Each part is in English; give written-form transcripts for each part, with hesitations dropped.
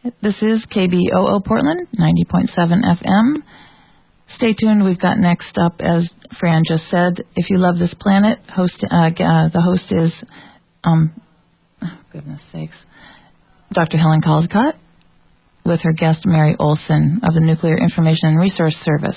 This is KBOO Portland, 90.7 FM. Stay tuned. We've got next up, as Fran just said, If You Love This Planet, the host is, goodness sakes, Dr. Helen Caldicott, with her guest Mary Olson of the Nuclear Information and Resource Service.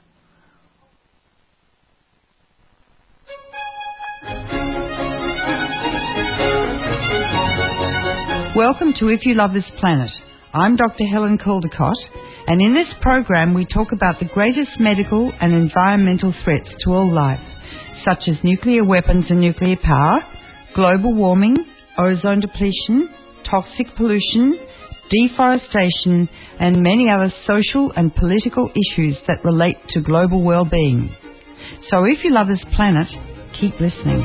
Welcome to If You Love This Planet. I'm Dr. Helen Caldicott, and in this program we talk about the greatest medical and environmental threats to all life, such as nuclear weapons and nuclear power, global warming, ozone depletion, toxic pollution, deforestation, and many other social and political issues that relate to global well-being. So if you love this planet, keep listening.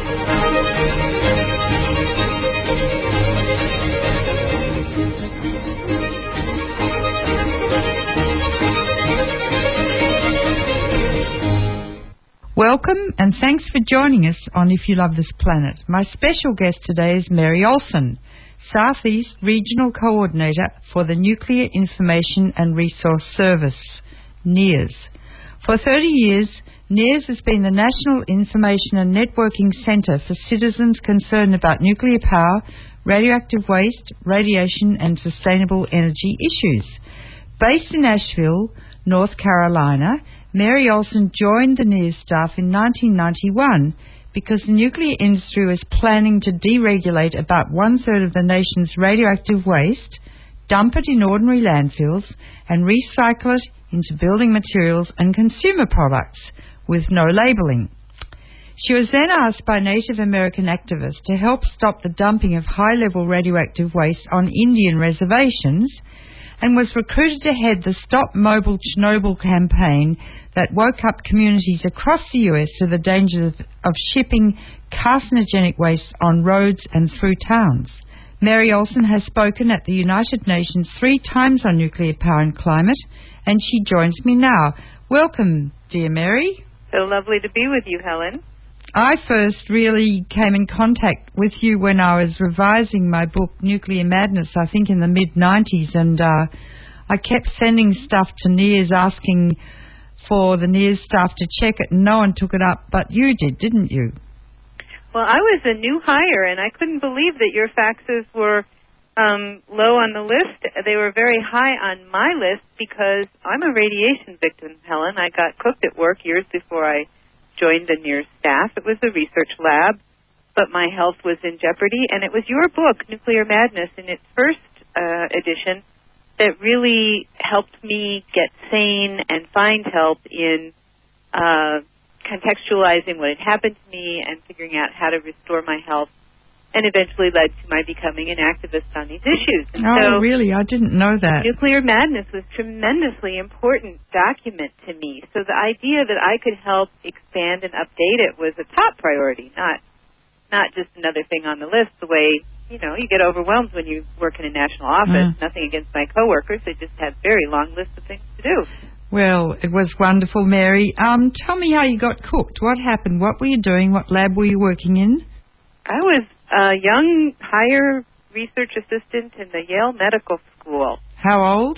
Welcome and thanks for joining us on If You Love This Planet. My special guest today is Mary Olson, Southeast Regional Coordinator for the Nuclear Information and Resource Service, NIRS. For 30 years, NIRS has been the National Information and Networking Centre for citizens concerned about nuclear power, radioactive waste, radiation and sustainable energy issues. Based in Asheville, North Carolina, Mary Olson joined the NIRS staff in 1991 because the nuclear industry was planning to deregulate about one-third of the nation's radioactive waste, dump it in ordinary landfills, and recycle it into building materials and consumer products with no labelling. She was then asked by Native American activists to help stop the dumping of high-level radioactive waste on Indian reservations, and was recruited to head the Stop Mobile Chernobyl campaign that woke up communities across the US to the dangers of shipping carcinogenic waste on roads and through towns. Mary Olson has spoken at the United Nations 3 times on nuclear power and climate, and she joins me now. Welcome, dear Mary. So lovely to be with you, Helen. I first really came in contact with you when I was revising my book, Nuclear Madness, I think in the mid-90s, and I kept sending stuff to NIRS asking for the NIRS staff to check it, and no one took it up, but you did, didn't you? Well, I was a new hire, and I couldn't believe that your faxes were low on the list. They were very high on my list because I'm a radiation victim, Helen. I got cooked at work years before I joined the NIRS staff. It was a research lab, but my health was in jeopardy, and it was your book, Nuclear Madness, in its first edition that really helped me get sane and find help in contextualizing what had happened to me and figuring out how to restore my health, and eventually led to my becoming an activist on these issues. And so, really? I didn't know that. Nuclear Madness was a tremendously important document to me. So the idea that I could help expand and update it was a top priority, not just another thing on the list, the way, you get overwhelmed when you work in a national office. Nothing against my coworkers. They just had very long lists of things to do. Well, it was wonderful, Mary. Tell me how you got cooked. What happened? What were you doing? What lab were you working in? I was a young higher research assistant in the Yale Medical School. How old?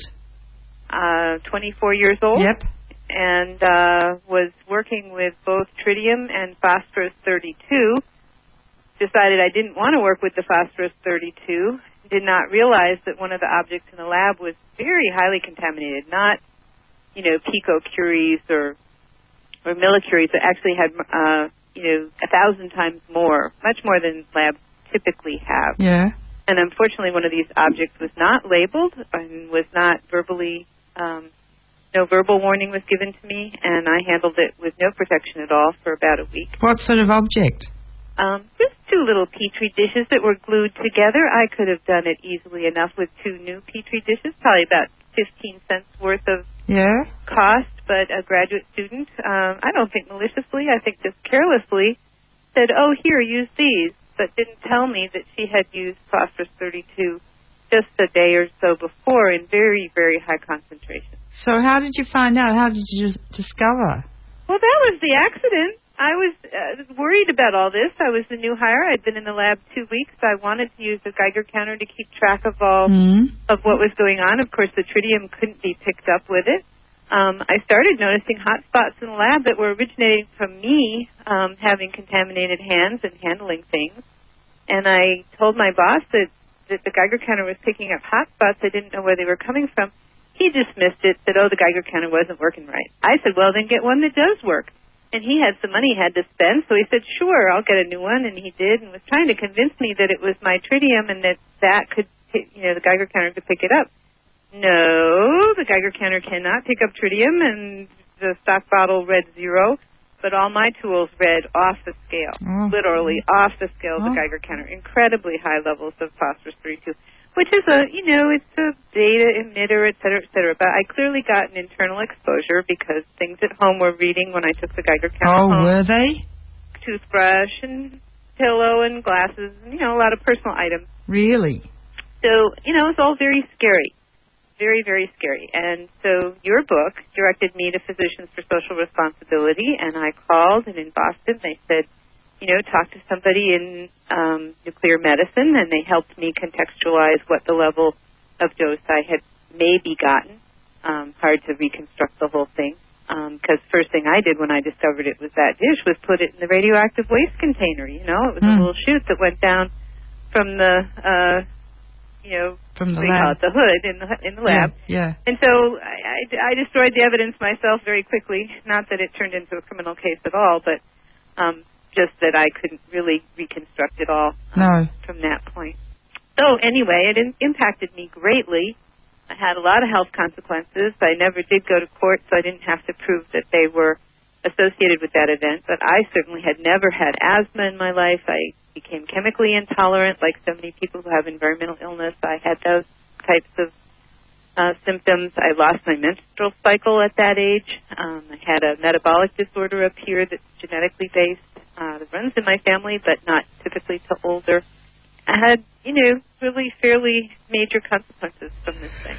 24 years old. Yep. And was working with both tritium and phosphorus-32. Decided I didn't want to work with the phosphorus-32. Did not realize that one of the objects in the lab was very highly contaminated, not, picocuries or millicuries, that actually had 1,000 times more, much more than labs typically have. Yeah. And unfortunately, one of these objects was not labeled and was not verbally, no verbal warning was given to me, and I handled it with no protection at all for about a week. What sort of object? Just 2 little Petri dishes that were glued together. I could have done it easily enough with 2 new Petri dishes, probably about 15 cents worth of cost, but a graduate student, I don't think maliciously, I think just carelessly, said, oh, here, use these, but didn't tell me that she had used phosphorus-32 just a day or so before in very, very high concentration. So how did you find out? How did you discover? Well, that was the accident. I was worried about all this. I was the new hire. I'd been in the lab 2 weeks. I wanted to use the Geiger counter to keep track of all of what was going on. Of course, the tritium couldn't be picked up with it. I started noticing hot spots in the lab that were originating from me having contaminated hands and handling things. And I told my boss that the Geiger counter was picking up hot spots. I didn't know where they were coming from. He dismissed it, said, the Geiger counter wasn't working right. I said, well, then get one that does work. And he had some money he had to spend, so he said, sure, I'll get a new one. And he did, and was trying to convince me that it was my tritium and that could, the Geiger counter could pick it up. No, the Geiger counter cannot pick up tritium, and the stock bottle read 0, but all my tools read off the scale, literally off the scale of the Geiger counter. Incredibly high levels of phosphorus-32, which is it's a beta emitter, et cetera. But I clearly got an internal exposure because things at home were reading when I took the Geiger counter home. Oh, were they? Toothbrush and pillow and glasses, and, a lot of personal items. Really? So, it's all very scary. Very, very scary. And so your book directed me to Physicians for Social Responsibility, and I called, and in Boston they said, talk to somebody in nuclear medicine, and they helped me contextualize what the level of dose I had maybe gotten. Hard to reconstruct the whole thing, because first thing I did when I discovered it was that dish was put it in the radioactive waste container. It was a little chute that went down from the, from the lab. The hood in the lab. Yeah. And so I destroyed the evidence myself very quickly. Not that it turned into a criminal case at all, but just that I couldn't really reconstruct it all from that point. So anyway, it impacted me greatly. I had a lot of health consequences. I never did go to court, so I didn't have to prove that they were associated with that event. But I certainly had never had asthma in my life. I became chemically intolerant, like so many people who have environmental illness. I had those types of symptoms. I lost my menstrual cycle at that age. I had a metabolic disorder up here that's genetically based. That runs in my family, but not typically to older. I had, really fairly major consequences from this thing.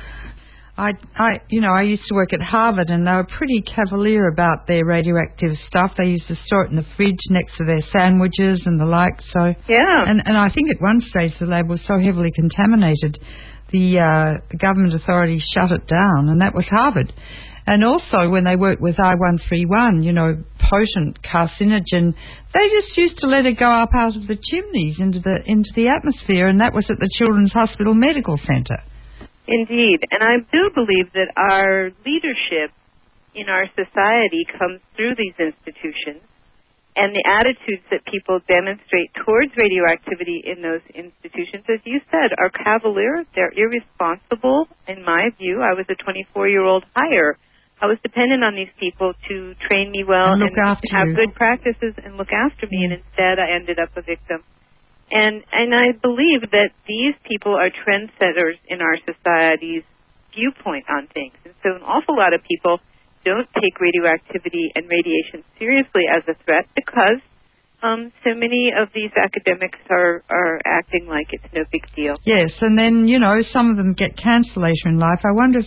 I used to work at Harvard, and they were pretty cavalier about their radioactive stuff. They used to store it in the fridge next to their sandwiches and the like. So yeah, and I think at one stage the lab was so heavily contaminated, the government authorities shut it down, and that was Harvard. And also when they worked with I-131, potent carcinogen, they just used to let it go up out of the chimneys into the atmosphere, and that was at the Children's Hospital Medical Center. Indeed. And I do believe that our leadership in our society comes through these institutions, and the attitudes that people demonstrate towards radioactivity in those institutions, as you said, are cavalier. They're irresponsible, in my view. I was a 24-year-old hire. I was dependent on these people to train me well and have good practices and look after me, and instead I ended up a victim. And I believe that these people are trendsetters in our society's viewpoint on things. And so an awful lot of people don't take radioactivity and radiation seriously as a threat because so many of these academics are acting like it's no big deal. Yes, and then, some of them get cancer later in life. I wonder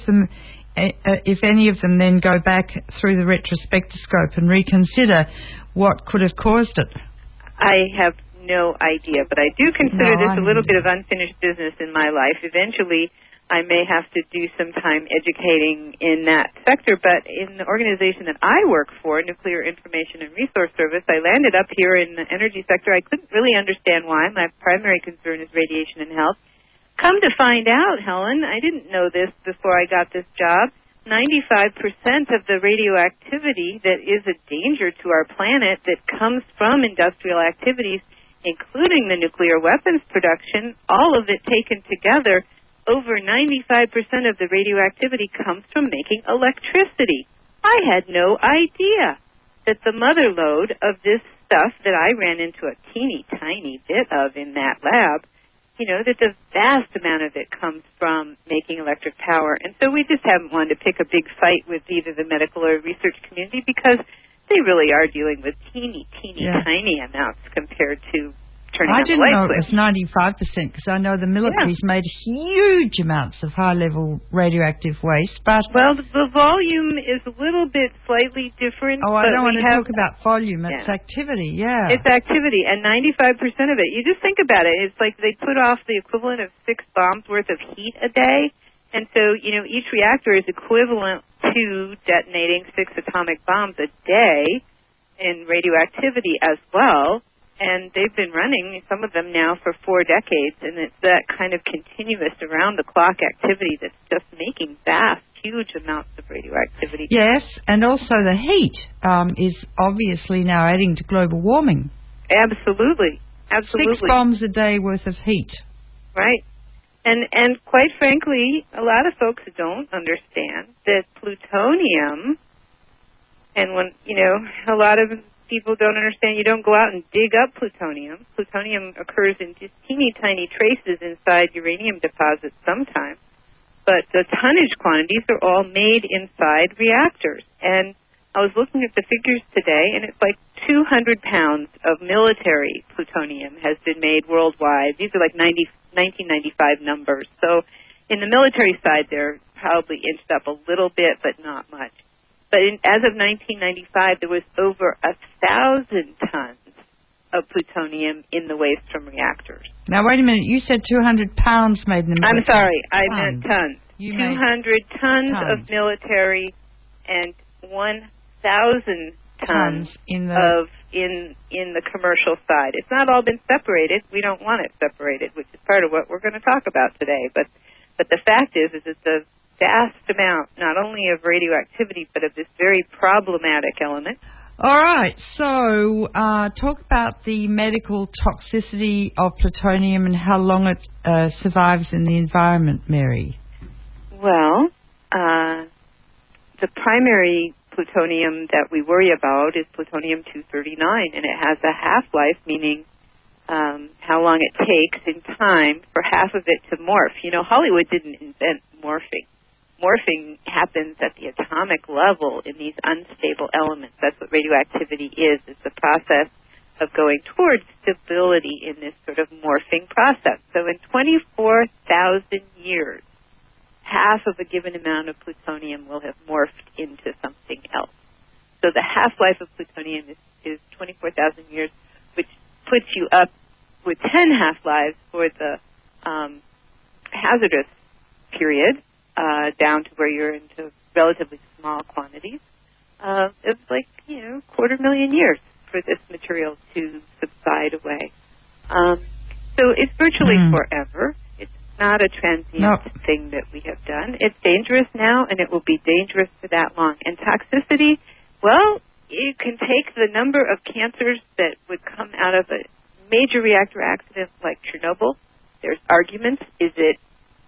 if any of them then go back through the retrospectoscope and reconsider what could have caused it. I have no idea, but I do consider this a little bit of unfinished business in my life. Eventually, I may have to do some time educating in that sector, but in the organization that I work for, Nuclear Information and Resource Service, I landed up here in the energy sector. I couldn't really understand why. My primary concern is radiation and health. Come to find out, Helen, I didn't know this before I got this job, 95% of the radioactivity that is a danger to our planet that comes from industrial activities, including the nuclear weapons production, all of it taken together, over 95% of the radioactivity comes from making electricity. I had no idea that the mother lode of this stuff that I ran into a teeny tiny bit of in that lab, that the vast amount of it comes from making electric power. And so we just haven't wanted to pick a big fight with either the medical or research community because they really are dealing with teeny tiny amounts compared to turning I on the didn't light know it switch. was 95% because I know the military's made huge amounts of high-level radioactive waste, but... Well, the volume is a little bit slightly different. Oh, I but don't want we to have, talk about volume. It's activity, yeah. It's activity, and 95% of it, you just think about it, it's like they put off the equivalent of 6 bombs worth of heat a day, and so, each reactor is equivalent to detonating 6 atomic bombs a day in radioactivity as well, and they've been running, some of them now, for 4 decades, and it's that kind of continuous around-the-clock activity that's just making vast, huge amounts of radioactivity. Yes, and also the heat is obviously now adding to global warming. Absolutely. 6 bombs a day worth of heat. Right. And quite frankly, a lot of folks don't understand that plutonium, and when, a lot of people don't understand, you don't go out and dig up plutonium. Plutonium occurs in just teeny tiny traces inside uranium deposits sometimes. But the tonnage quantities are all made inside reactors. And I was looking at the figures today, and it's like 200 pounds of military plutonium has been made worldwide. These are like 1995 numbers. So in the military side, they're probably inched up a little bit, but not much. But as of 1995, there was over 1,000 tons of plutonium in the waste from reactors. Now, wait a minute. You said 200 pounds made in the military. I'm sorry. I meant tons. 200 tons of military and 1,000 tons in the commercial side. It's not all been separated. We don't want it separated, which is part of what we're going to talk about today. But the fact is it's a vast amount, not only of radioactivity, but of this very problematic element. All right, so talk about the medical toxicity of plutonium and how long it survives in the environment, Mary. Well, the primary plutonium that we worry about is plutonium-239, and it has a half-life, meaning how long it takes in time for half of it to morph. Hollywood didn't invent morphing. Morphing happens at the atomic level in these unstable elements. That's what radioactivity is. It's the process of going towards stability in this sort of morphing process. So in 24,000 years, half of a given amount of plutonium will have morphed into something else. So the half-life of plutonium is 24,000 years, which puts you up with 10 half-lives for the hazardous period, down to where you're into relatively small quantities. It's like, 250,000 years for this material to subside away. So it's virtually forever. It's not a transient thing that we have done. It's dangerous now, and it will be dangerous for that long. And toxicity, well, you can take the number of cancers that would come out of a major reactor accident like Chernobyl. There's arguments. Is it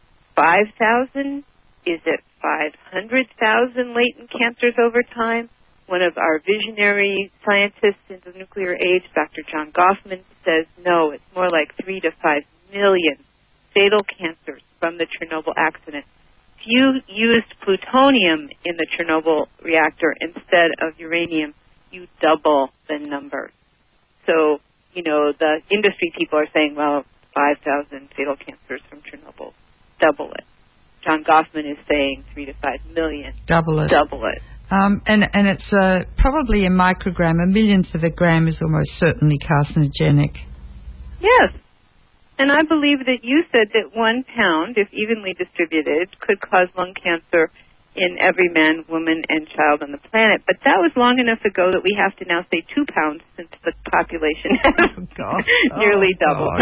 5,000? Is it 500,000 latent cancers over time? One of our visionary scientists in the nuclear age, Dr. John Goffman, says no, it's more like 3 to 5 million fatal cancers from the Chernobyl accident. If you used plutonium in the Chernobyl reactor instead of uranium, you double the number. So, the industry people are saying, well, 5,000 fatal cancers from Chernobyl, double it. John Goffman is saying 3 to 5 million. Double it. And it's probably a microgram. A millionth of a gram is almost certainly carcinogenic. Yes. And I believe that you said that 1 pound, if evenly distributed, could cause lung cancer in every man, woman, and child on the planet. But that was long enough ago that we have to now say 2 pounds since the population has nearly doubled.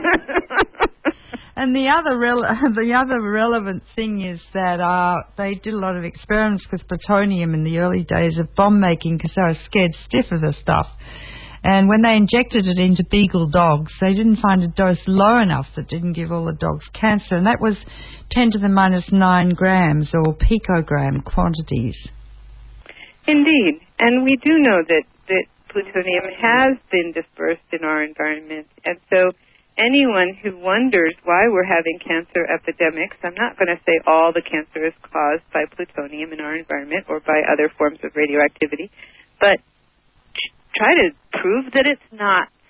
And the other relevant thing is that they did a lot of experiments with plutonium in the early days of bomb making because they were scared stiff of the stuff. And when they injected it into beagle dogs, they didn't find a dose low enough that didn't give all the dogs cancer. And that was 10 to the minus 9 grams or picogram quantities. Indeed. And we do know that plutonium has been dispersed in our environment. And so anyone who wonders why we're having cancer epidemics, I'm not going to say all the cancer is caused by plutonium in our environment or by other forms of radioactivity, but try to prove that it's not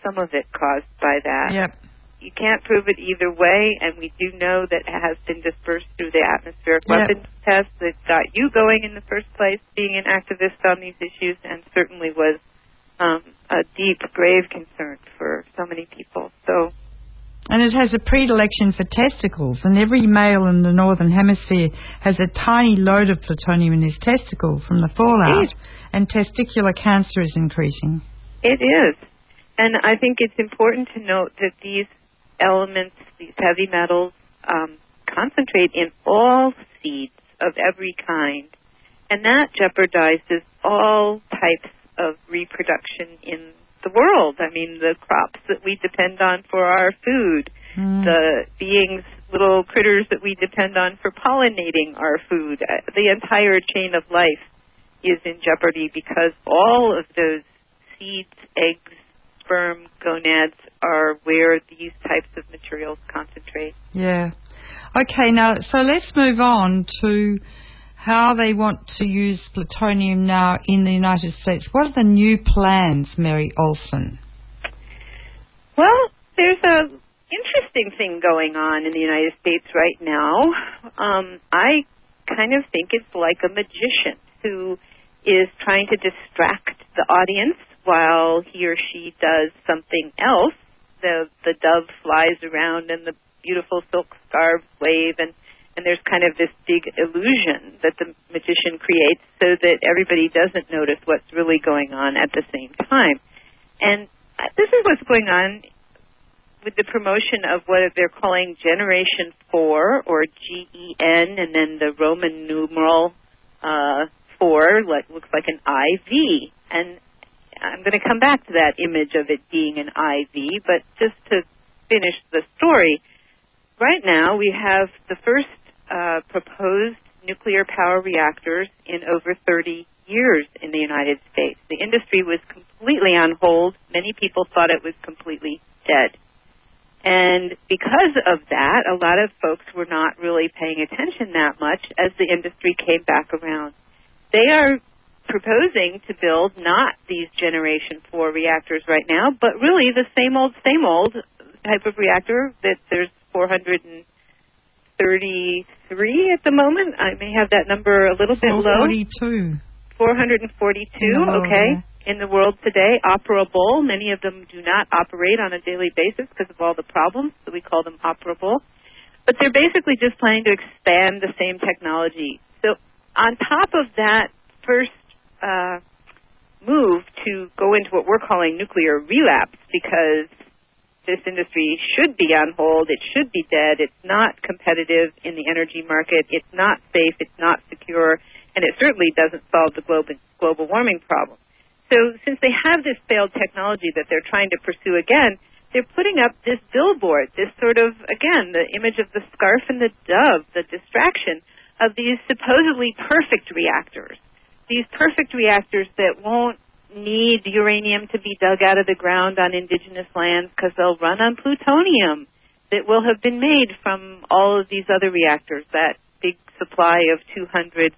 some of it caused by that. Yep. You can't prove it either way, and we do know that it has been dispersed through the atmospheric weapons test that got you going in the first place, being an activist on these issues, and certainly was a deep, grave concern for so many people. So, and it has a predilection for testicles, and every male in the Northern Hemisphere has a tiny load of plutonium in his testicle from the fallout, and testicular cancer is increasing. It is. And I think it's important to note that these elements, these heavy metals, concentrate in all seeds of every kind, and that jeopardizes all types of reproduction in the world. I mean, the crops that we depend on for our food, the beings, little critters that we depend on for pollinating our food, the entire chain of life is in jeopardy because all of those seeds, eggs, sperm, gonads are where these types of materials concentrate. Yeah. Okay, now, so let's move on to how they want to use plutonium now in the United States. What are the new plans, Mary Olson? Well, there's an interesting thing going on in the United States right now. I kind of think it's like a magician who is trying to distract the audience while he or she does something else. The dove flies around and the beautiful silk scarves wave, and there's kind of this big illusion that the magician creates so that everybody doesn't notice what's really going on at the same time. And this is what's going on with the promotion of what they're calling Generation 4, or GEN, and then the Roman numeral 4, looks like an IV. And I'm going to come back to that image of it being an IV, but just to finish the story, right now we have the first proposed nuclear power reactors in over 30 years in the United States. The industry was completely on hold. Many people thought it was completely dead. And because of that, a lot of folks were not really paying attention that much as the industry came back around. They are proposing to build not these Generation 4 reactors right now, but really the same old type of reactor that there's 433 at the moment. I may have that number a little bit low. 442, okay, in the world today, operable. Many of them do not operate on a daily basis because of all the problems, so we call them operable. But they're basically just planning to expand the same technology. So on top of that first move to go into what we're calling nuclear relapse, because this industry should be on hold, it should be dead, it's not competitive in the energy market, it's not safe, it's not secure, and it certainly doesn't solve the global warming problem. So since they have this failed technology that they're trying to pursue again, they're putting up this billboard, this sort of, again, the image of the scarf and the dove, the distraction of these supposedly perfect reactors. These perfect reactors that won't need uranium to be dug out of the ground on indigenous lands because they'll run on plutonium that will have been made from all of these other reactors, that big supply of 200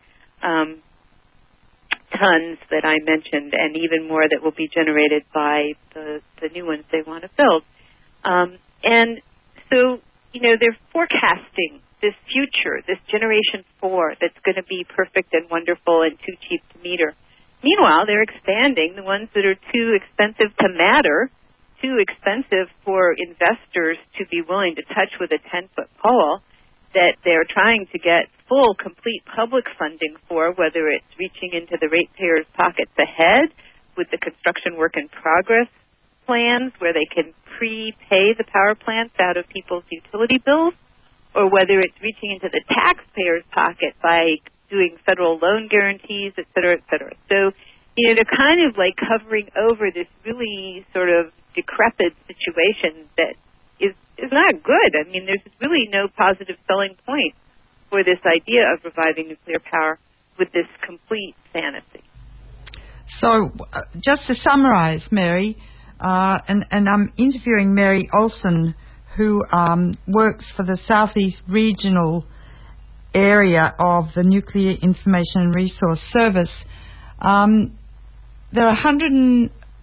tons that I mentioned, and even more that will be generated by the new ones they want to build. And so, they're forecasting this future, this Generation 4 that's going to be perfect and wonderful and too cheap to meter. Meanwhile, they're expanding the ones that are too expensive to matter, too expensive for investors to be willing to touch with a 10-foot pole, that they're trying to get full, complete public funding for, whether it's reaching into the ratepayers' pockets ahead with the construction work in progress plans where they can prepay the power plants out of people's utility bills, or whether it's reaching into the taxpayer's pocket by doing federal loan guarantees, et cetera, et cetera. So, they're kind of like covering over this really sort of decrepit situation that is not good. I mean, there's really no positive selling point for this idea of reviving nuclear power with this complete fantasy. So, just to summarize, Mary, and I'm interviewing Mary Olson, who works for the Southeast Regional Area of the Nuclear Information and Resource Service. There are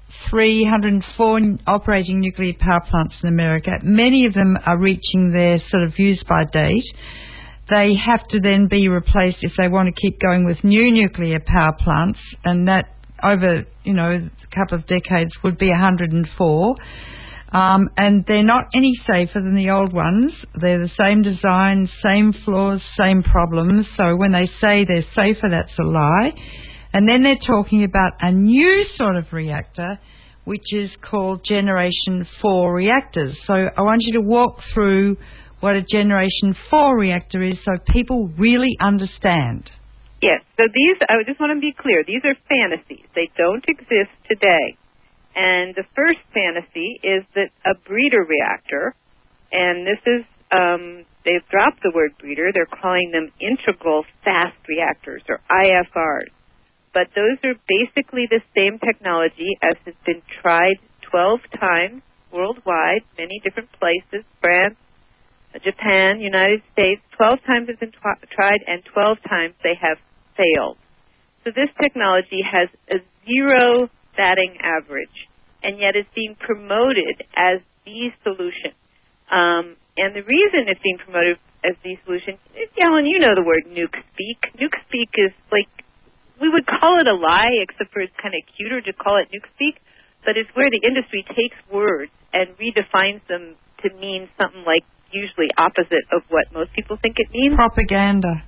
104 operating nuclear power plants in America. Many of them are reaching their sort of use-by date. They have to then be replaced if they want to keep going with new nuclear power plants, and that over, a couple of decades would be 104. And they're not any safer than the old ones. They're the same design, same flaws, same problems. So when they say they're safer, that's a lie. And then they're talking about a new sort of reactor, which is called Generation 4 reactors. So I want you to walk through what a Generation 4 reactor is so people really understand. Yes, so these, I just want to be clear, these are fantasies. They don't exist today. And the first fantasy is that a breeder reactor, and this is, they've dropped the word breeder, they're calling them integral fast reactors, or IFRs. But those are basically the same technology as has been tried 12 times worldwide, many different places, France, Japan, United States. 12 times it's been tried, and 12 times they have failed. So this technology has a 0 batting average, and yet it's being promoted as the solution. And the reason it's being promoted as the solution, Ellen, you know the word nuke speak. Nuke speak is like, we would call it a lie, except for it's kind of cuter to call it nuke speak, but it's where the industry takes words and redefines them to mean something like usually opposite of what most people think it means. Propaganda.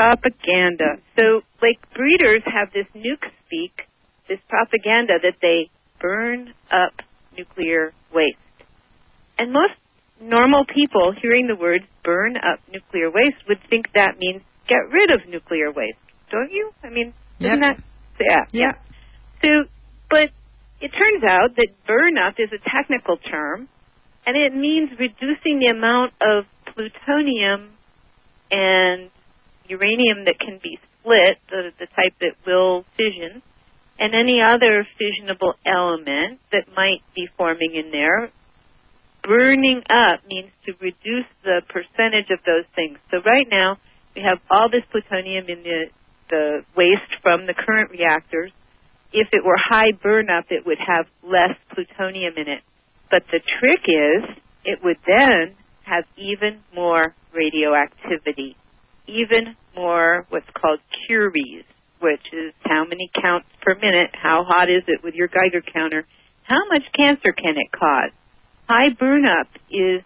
So, like, breeders have this nuke speak, this propaganda that they burn up nuclear waste. And most normal people hearing the words burn up nuclear waste would think that means get rid of nuclear waste. Don't you? I mean, isn't that? Yeah. So, but it turns out that burn up is a technical term, and it means reducing the amount of plutonium and uranium that can be split, the type that will fission, and any other fissionable element that might be forming in there. Burning up means to reduce the percentage of those things. So right now, we have all this plutonium in the waste from the current reactors. If it were high burn up, it would have less plutonium in it. But the trick is, it would then have even more radioactivity, even more what's called Curies, which is how many counts per minute, how hot is it with your Geiger counter, how much cancer can it cause. High burn up is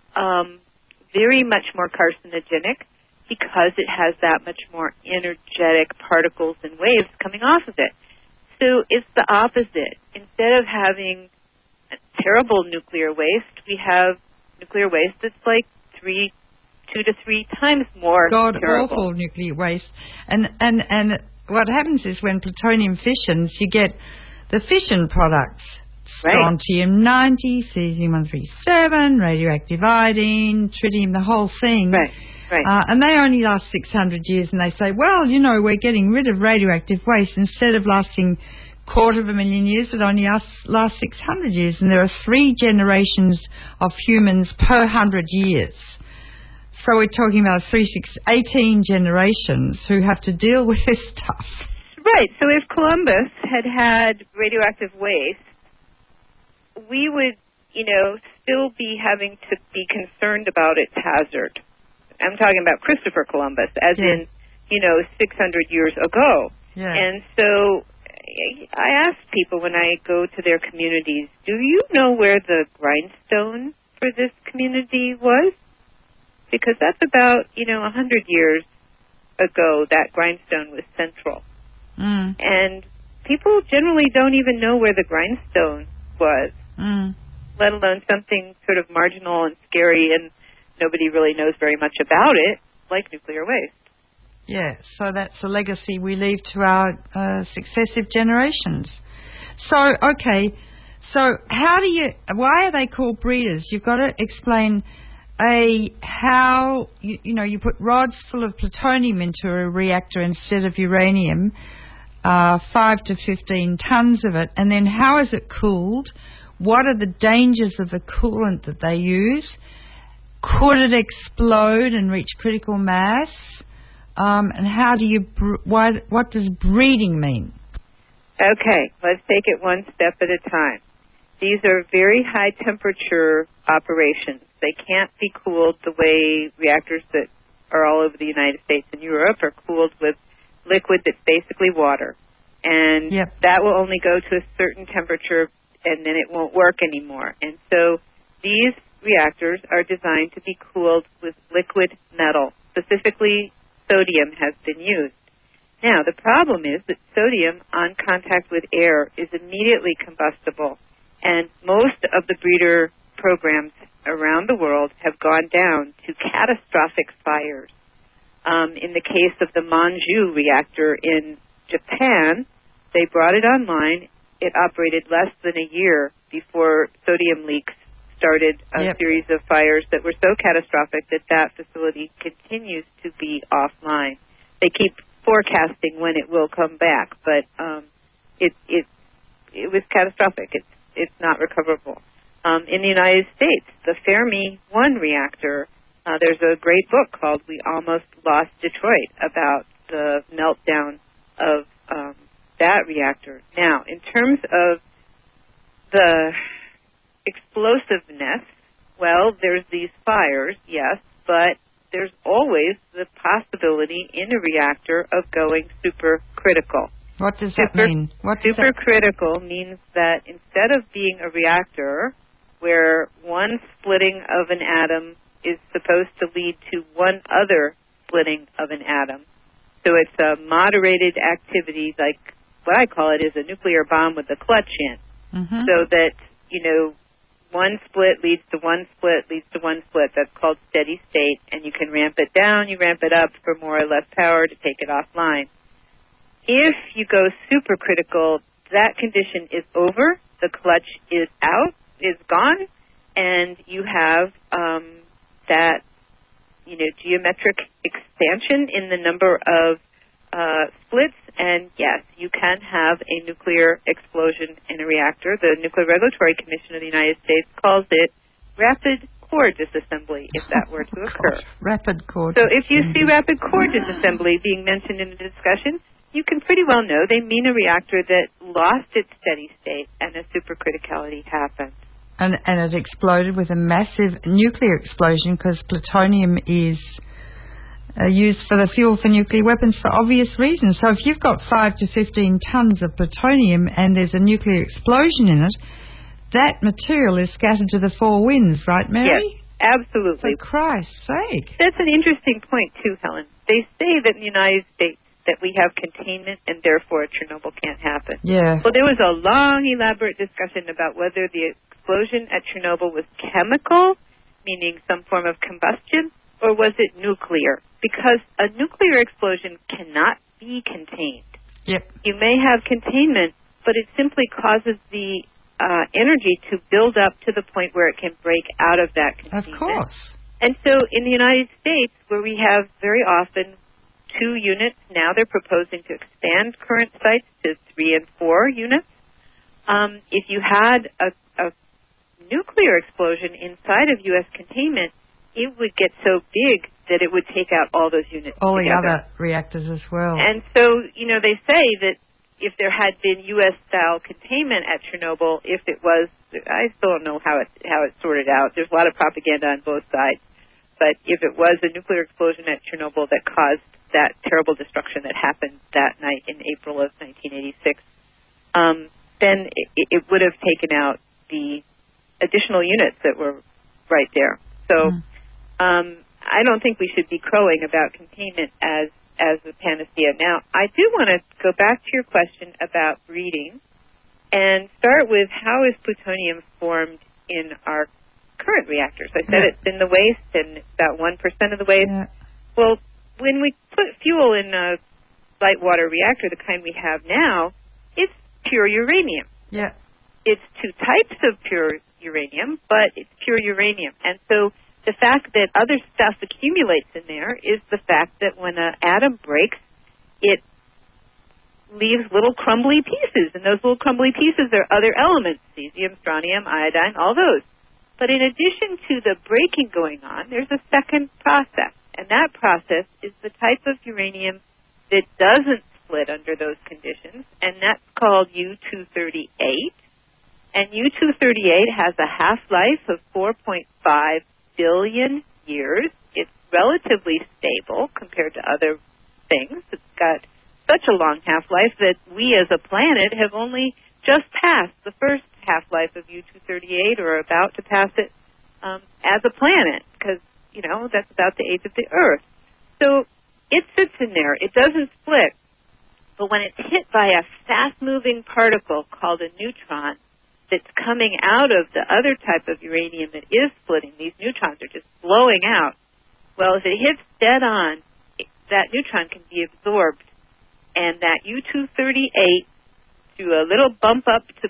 very much more carcinogenic because it has that much more energetic particles and waves coming off of it. So it's the opposite. Instead of having terrible nuclear waste, we have nuclear waste that's like 2 to 3 times more terrible. God-awful nuclear waste. And what happens is when plutonium fissions, you get the fission products. Strontium-90, cesium-137, radioactive iodine, tritium, the whole thing. Right. And they only last 600 years, and they say, well, we're getting rid of radioactive waste. Instead of lasting 250,000 years, it only lasts 600 years, and there are 3 generations of humans per 100 years. So we're talking about 18 generations who have to deal with this stuff. Right. So if Columbus had radioactive waste, we would, still be having to be concerned about its hazard. I'm talking about Christopher Columbus, as in, 600 years ago. Yeah. And so I ask people when I go to their communities, do you know where the grindstone for this community was? Because that's about, 100 years ago, that grindstone was central. Mm. And people generally don't even know where the grindstone was, let alone something sort of marginal and scary and nobody really knows very much about it, like nuclear waste. Yeah, so that's a legacy we leave to our successive generations. So, okay, why are they called breeders? You've got to explain how, you put rods full of plutonium into a reactor instead of uranium, 5 to 15 tons of it, and then how is it cooled? What are the dangers of the coolant that they use? Could it explode and reach critical mass? And how do what does breeding mean? Okay, let's take it one step at a time. These are very high temperature operations. They can't be cooled the way reactors that are all over the United States and Europe are cooled with liquid that's basically water. And that will only go to a certain temperature and then it won't work anymore. And so these reactors are designed to be cooled with liquid metal. Specifically, sodium has been used. Now, the problem is that sodium on contact with air is immediately combustible, and most of the breeder programs around the world have gone down to catastrophic fires. In the case of the Manju reactor in Japan, they brought it online. It operated less than a year before sodium leaks started a series of fires that were so catastrophic that that facility continues to be offline. They keep forecasting when it will come back, but it was catastrophic. It's not recoverable. In the United States, the Fermi 1 reactor, there's a great book called We Almost Lost Detroit about the meltdown of that reactor. Now, in terms of the explosiveness, well, there's these fires, yes, but there's always the possibility in a reactor of going supercritical. What does that mean? Supercritical means that instead of being a reactor where one splitting of an atom is supposed to lead to one other splitting of an atom, so it's a moderated activity, like what I call it is a nuclear bomb with a clutch in, so that, one split leads to one split, leads to one split. That's called steady state, and you can ramp it down, you ramp it up for more or less power to take it offline. If you go supercritical, that condition is over, the clutch is out, is gone, and you have that, geometric expansion in the number of splits, and yes, you can have a nuclear explosion in a reactor. The Nuclear Regulatory Commission of the United States calls it rapid core disassembly, if that were to occur. Rapid core So if you see rapid core disassembly being mentioned in the discussion, you can pretty well know they mean a reactor that lost its steady state and a supercriticality happened. And it exploded with a massive nuclear explosion because plutonium is used for the fuel for nuclear weapons for obvious reasons. So if you've got 5 to 15 tons of plutonium and there's a nuclear explosion in it, that material is scattered to the four winds, right, Mary? Yes, absolutely. For Christ's sake. That's an interesting point, too, Helen. They say that in the United States that we have containment and therefore Chernobyl can't happen. Yeah. Well, there was a long, elaborate discussion about whether the explosion at Chernobyl was chemical, meaning some form of combustion, or was it nuclear? Because a nuclear explosion cannot be contained. Yep. You may have containment, but it simply causes the energy to build up to the point where it can break out of that containment. Of course. And so in the United States, where we have very often 2 units, now they're proposing to expand current sites to 3 and 4 units. If you had a nuclear explosion inside of U.S. containment, it would get so big that it would take out all those units all together. The other reactors as well. And so, they say that if there had been U.S.-style containment at Chernobyl, if it was, I still don't know how it sorted out. There's a lot of propaganda on both sides. But if it was a nuclear explosion at Chernobyl that caused that terrible destruction that happened that night in April of 1986, then it would have taken out the additional units that were right there. So I don't think we should be crowing about containment as the panacea. Now, I do want to go back to your question about breeding and start with how is plutonium formed in our current reactors. I said it's in the waste and it's about 1% of the waste. Yeah. Well, when we put fuel in a light water reactor, the kind we have now, it's pure uranium. Yeah. It's 2 types of pure uranium, but it's pure uranium. And so the fact that other stuff accumulates in there is the fact that when an atom breaks, it leaves little crumbly pieces, and those little crumbly pieces are other elements, cesium, strontium, iodine, all those. But in addition to the breaking going on, there's a second process, and that process is the type of uranium that doesn't split under those conditions, and that's called U-238. And U-238 has a half-life of 4.5 billion years. It's relatively stable compared to other things. It's got such a long half-life that we as a planet have only just passed the first half-life of U-238, or about to pass it as a planet, because, that's about the age of the Earth. So it sits in there. It doesn't split. But when it's hit by a fast-moving particle called a neutron that's coming out of the other type of uranium that is splitting, these neutrons are just blowing out. Well, if it hits dead on, that neutron can be absorbed, and that U-238, through a little bump up to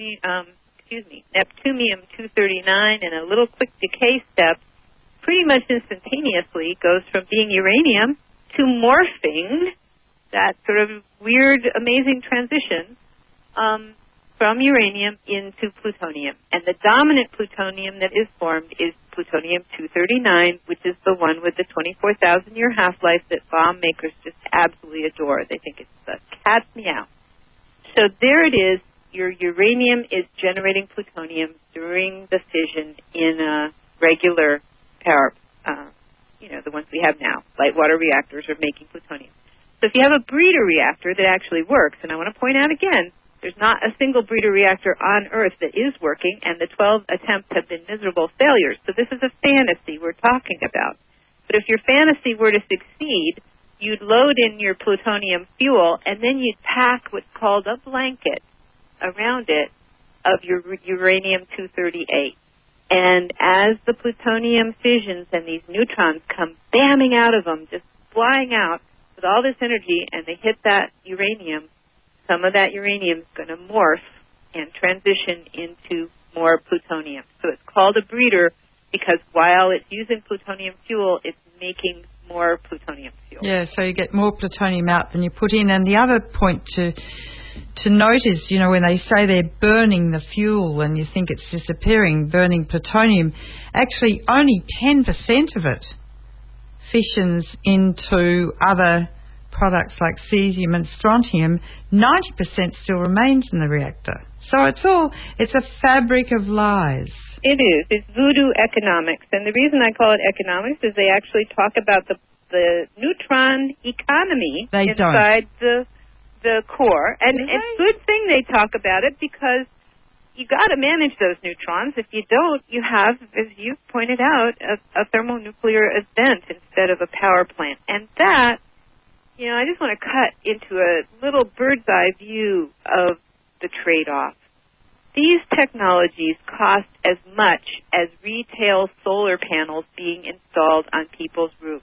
Neptunium-239 and a little quick decay step, pretty much instantaneously goes from being uranium to morphing, that sort of weird, amazing transition, from uranium into plutonium. And the dominant plutonium that is formed is plutonium-239, which is the one with the 24,000-year half-life that bomb makers just absolutely adore. They think it's the cat's meow. So there it is. Your uranium is generating plutonium during the fission in a regular power, the ones we have now. Light water reactors are making plutonium. So if you have a breeder reactor that actually works, and I want to point out again, there's not a single breeder reactor on Earth that is working, and the 12 attempts have been miserable failures. So this is a fantasy we're talking about. But if your fantasy were to succeed, you'd load in your plutonium fuel, and then you'd pack what's called a blanket around it of your uranium-238. And as the plutonium fissions and these neutrons come bamming out of them, just flying out with all this energy, and they hit that uranium, some of that uranium is going to morph and transition into more plutonium. So it's called a breeder because while it's using plutonium fuel, it's making more plutonium fuel. Yeah, so you get more plutonium out than you put in. And the other point to note is, when they say they're burning the fuel and you think it's disappearing, burning plutonium, actually only 10% of it fissions into other products like cesium and strontium. 90% still remains in the reactor. So it's a fabric of lies. It is. It's voodoo economics. And the reason I call it economics is they actually talk about the neutron economy inside the core. And it's a good thing they talk about it because you got to manage those neutrons. If you don't, you have, as you pointed out, a thermonuclear event instead of a power plant. And that, I just want to cut into a little bird's eye view of the trade-off. These technologies cost as much as retail solar panels being installed on people's roofs.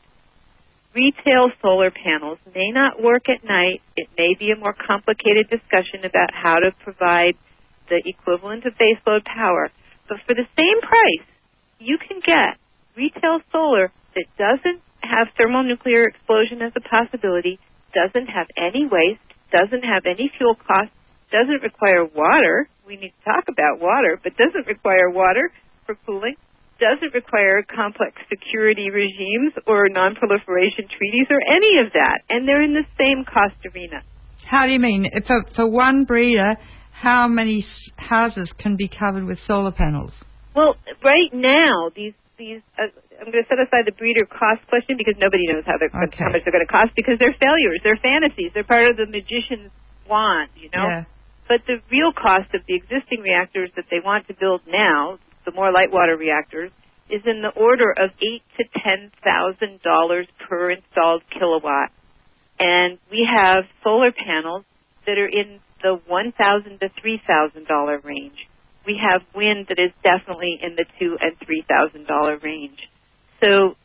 Retail solar panels may not work at night. It may be a more complicated discussion about how to provide the equivalent of baseload power. But for the same price, you can get retail solar that doesn't have thermonuclear explosion as a possibility, doesn't have any waste, doesn't have any fuel costs, doesn't require water. We need to talk about water, but doesn't require water for cooling, doesn't require complex security regimes or non-proliferation treaties or any of that. And they're in the same cost arena. How do you mean? For one breeder, how many houses can be covered with solar panels? Well, right now, these I'm going to set aside the breeder cost question because nobody knows how much they're going to cost because they're failures. They're fantasies. They're part of the magician's wand, Yeah. But the real cost of the existing reactors that they want to build now, the more light water reactors, is in the order of $8,000 to $10,000 per installed kilowatt. And we have solar panels that are in the $1,000 to $3,000 range. We have wind that is definitely in the $2,000 and $3,000 range. So,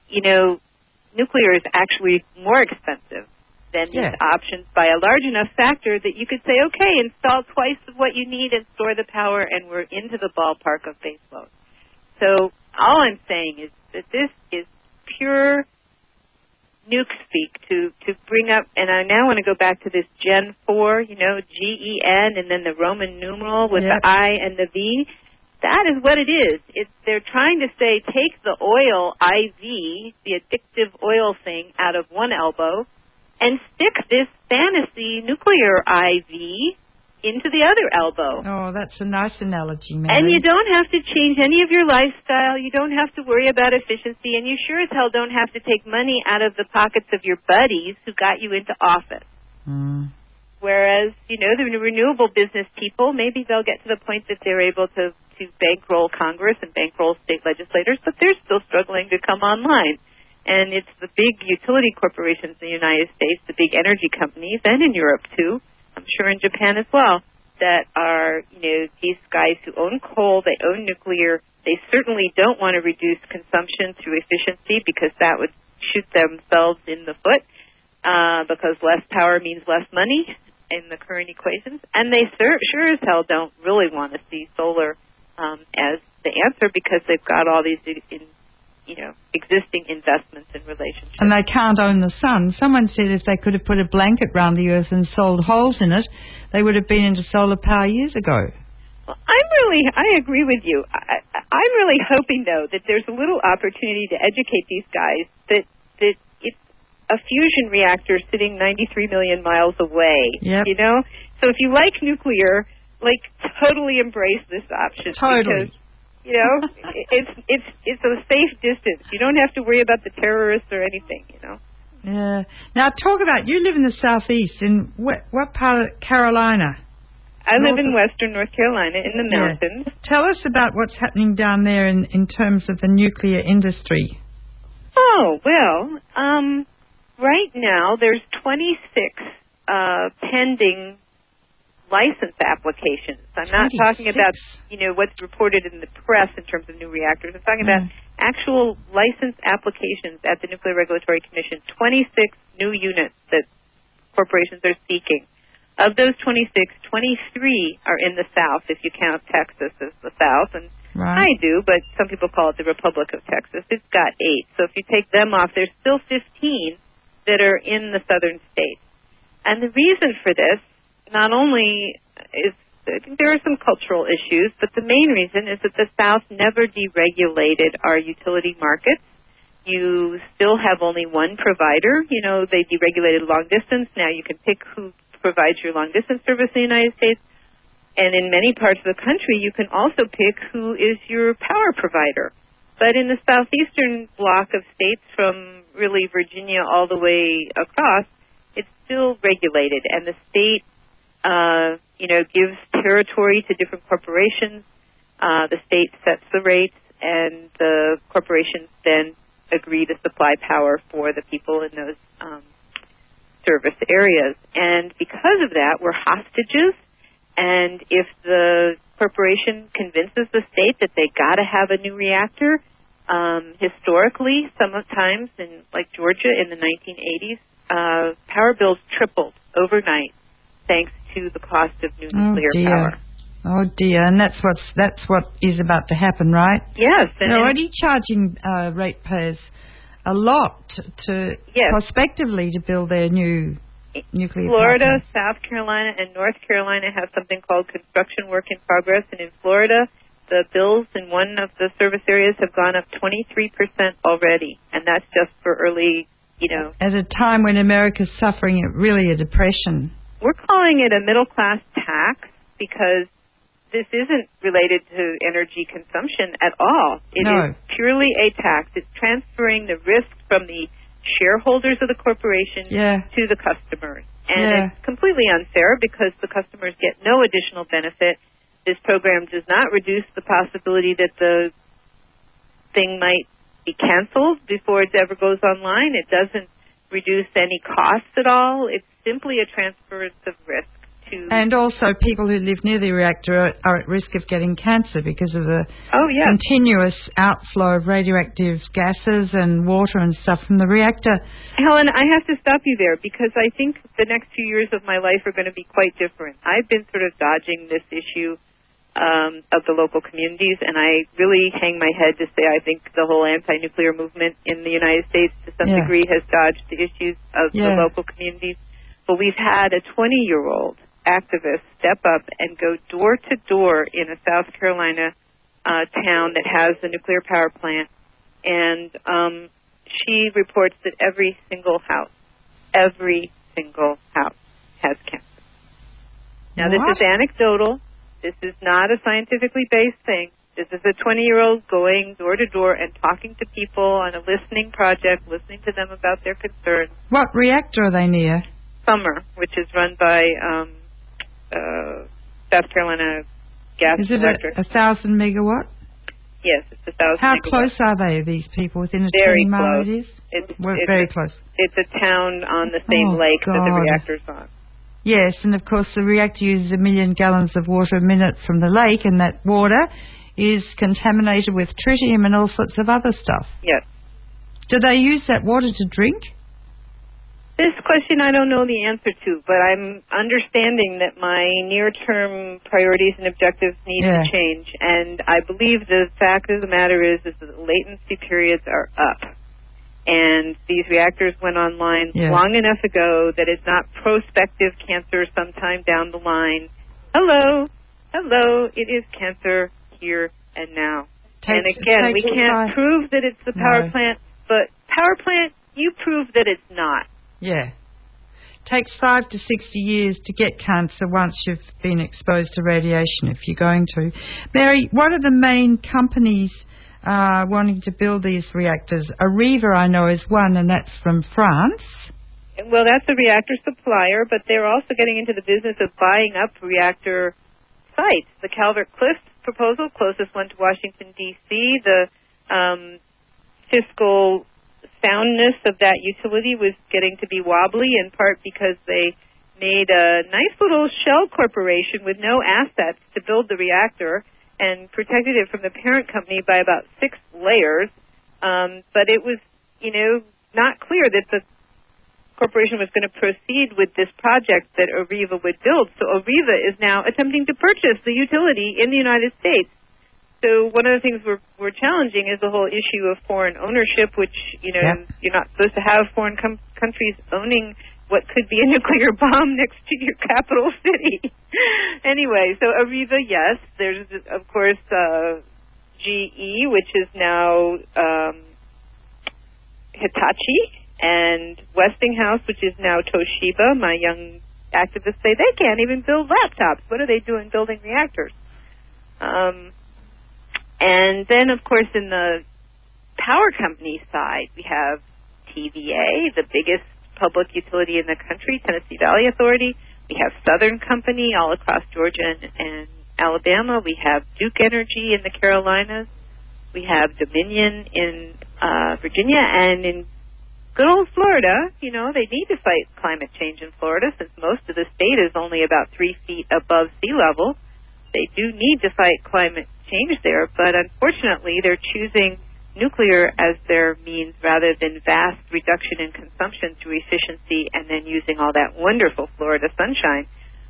nuclear is actually more expensive than these options by a large enough factor that you could say, okay, install twice of what you need and store the power, and we're into the ballpark of baseload. So all I'm saying is that this is pure nuke speak to bring up, and I now want to go back to this Gen 4, GEN, and then the Roman numeral with the I and the V. That is what it is. They're trying to say, take the oil IV, the addictive oil thing, out of one elbow, and stick this fantasy nuclear IV into the other elbow. Oh, that's a nice analogy, Mary. And you don't have to change any of your lifestyle. You don't have to worry about efficiency. And you sure as hell don't have to take money out of the pockets of your buddies who got you into office. Whereas, the renewable business people, maybe they'll get to the point that they're able to bankroll Congress and bankroll state legislators, but they're still struggling to come online. And it's the big utility corporations in the United States, the big energy companies, and in Europe too, I'm sure in Japan as well, that are, these guys who own coal, they own nuclear. They certainly don't want to reduce consumption through efficiency because that would shoot themselves in the foot, because less power means less money in the current equations. And they sure as hell don't really want to see solar as the answer because they've got all these existing investments and relationships. And they can't own the sun. Someone said if they could have put a blanket round the earth and sold holes in it, they would have been into solar power years ago. Well, I agree with you. I'm really hoping, though, that there's a little opportunity to educate these guys that it's a fusion reactor sitting 93 million miles away. Yep. So if you like nuclear, totally embrace this option. Totally. Because, it's a safe distance. You don't have to worry about the terrorists or anything, Yeah. Now, talk about, you live in the southeast. In what part of Carolina? I live in western North Carolina in the mountains. Tell us about what's happening down there in terms of the nuclear industry. Oh, well, right now there's 26 pending license applications. I'm not talking about, what's reported in the press in terms of new reactors. I'm talking about actual license applications at the Nuclear Regulatory Commission, 26 new units that corporations are seeking. Of those 26, 23 are in the South, if you count Texas as the South. And I do, but some people call it the Republic of Texas. It's got 8. So if you take them off, there's still 15 that are in the southern states. And the reason for this, not only is, I think there are some cultural issues, but the main reason is that the South never deregulated our utility markets. You still have only one provider. They deregulated long distance. Now you can pick who provides your long distance service in the United States. And in many parts of the country, you can also pick who is your power provider. But in the southeastern block of states, from really Virginia all the way across, it's still regulated. And the state gives territory to different corporations. The state sets the rates, and the corporations then agree to supply power for the people in those service areas. And because of that, we're hostages. And if the corporation convinces the state that they got to have a new reactor, historically, sometimes in Georgia in the 1980s, power bills tripled overnight thanks to the cost of new nuclear power. Oh dear, and that's what is about to happen, right? Yes. They're already charging ratepayers a lot to prospectively to build their new nuclear Florida, power plants. South Carolina, and North Carolina have something called construction work in progress, and in Florida, the bills in one of the service areas have gone up 23% already, and that's just for early, At a time when America's suffering really a depression. We're calling it a middle-class tax because this isn't related to energy consumption at all. It is purely a tax. It's transferring the risk from the shareholders of the corporation to the customers. And it's completely unfair because the customers get no additional benefit. This program does not reduce the possibility that the thing might be canceled before it ever goes online. It doesn't reduce any costs at all. It's simply a transference of risk. And also people who live near the reactor are at risk of getting cancer because of the continuous outflow of radioactive gases and water and stuff from the reactor. Helen, I have to stop you there because I think the next few years of my life are going to be quite different. I've been sort of dodging this issue of the local communities, and I really hang my head to say I think the whole anti-nuclear movement in the United States to some degree has dodged the issues of the local communities. But we've had a 20-year-old activist step up and go door to door in a South Carolina town that has a nuclear power plant, and she reports that every single house this is anecdotal. This is not a scientifically based thing. This is a 20-year-old going door to door and talking to people on a listening project, listening to them about their concerns. What reactor are they near? Summer, which is run by South Carolina Gas Is it Electric. 1,000 megawatt? Yes, it's 1,000 How megawatts. close are they, these people, within a Very 20-mile close. radius? It's very close. It's a town on the same lake that the reactor's on. Yes, and of course the reactor uses 1 million gallons of water a minute from the lake, and that water is contaminated with tritium and all sorts of other stuff. Yes. Do they use that water to drink? This question I don't know the answer to, but I'm understanding that my near-term priorities and objectives need to change. And I believe the fact of the matter is that the latency periods are up. And these reactors went online long enough ago that it's not prospective cancer sometime down the line. Hello, it is cancer here and now. And again, we can't prove that it's the power plant, but power plant, you prove that it's not. Yeah. Takes 5 to 60 years to get cancer once you've been exposed to radiation, if you're going to. Mary, what are the main companies wanting to build these reactors? Areva, I know, is one, and that's from France. Well, that's a reactor supplier, but they're also getting into the business of buying up reactor sites. The Calvert Cliff proposal, closest one to Washington, D.C., the fiscal soundness of that utility was getting to be wobbly, in part because they made a nice little shell corporation with no assets to build the reactor and protected it from the parent company by about 6 layers. But it was, not clear that the corporation was going to proceed with this project that Areva would build. So Areva is now attempting to purchase the utility in the United States. So one of the things we're challenging is the whole issue of foreign ownership, which, you're not supposed to have foreign countries owning what could be a nuclear bomb next to your capital city. Anyway, so Areva, yes. There's, of course, GE, which is now Hitachi, and Westinghouse, which is now Toshiba. My young activists say they can't even build laptops. What are they doing building reactors? And then, of course, in the power company side, we have TVA, the biggest public utility in the country, Tennessee Valley Authority. We have Southern Company all across Georgia and Alabama. We have Duke Energy in the Carolinas. We have Dominion in Virginia. And in good old Florida, they need to fight climate change in Florida since most of the state is only about 3 feet above sea level. They do need to fight climate change there, but unfortunately they're choosing nuclear as their means rather than vast reduction in consumption through efficiency and then using all that wonderful Florida sunshine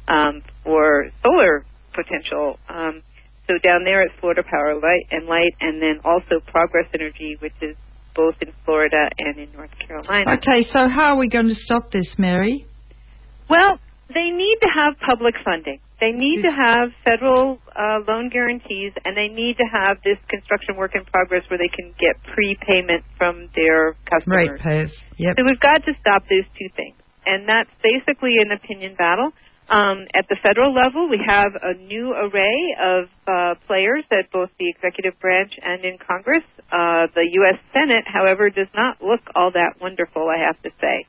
for solar potential. So down there it's Florida Power and Light, and then also Progress Energy, which is both in Florida and in North Carolina. Okay, so how are we going to stop this, Mary? Well, they need to have public funding. They need to have federal loan guarantees, and they need to have this construction work in progress where they can get prepayment from their customers. Ratepayers, yep. So we've got to stop those two things, and that's basically an opinion battle. At the federal level, we have a new array of players at both the executive branch and in Congress. The U.S. Senate, however, does not look all that wonderful, I have to say.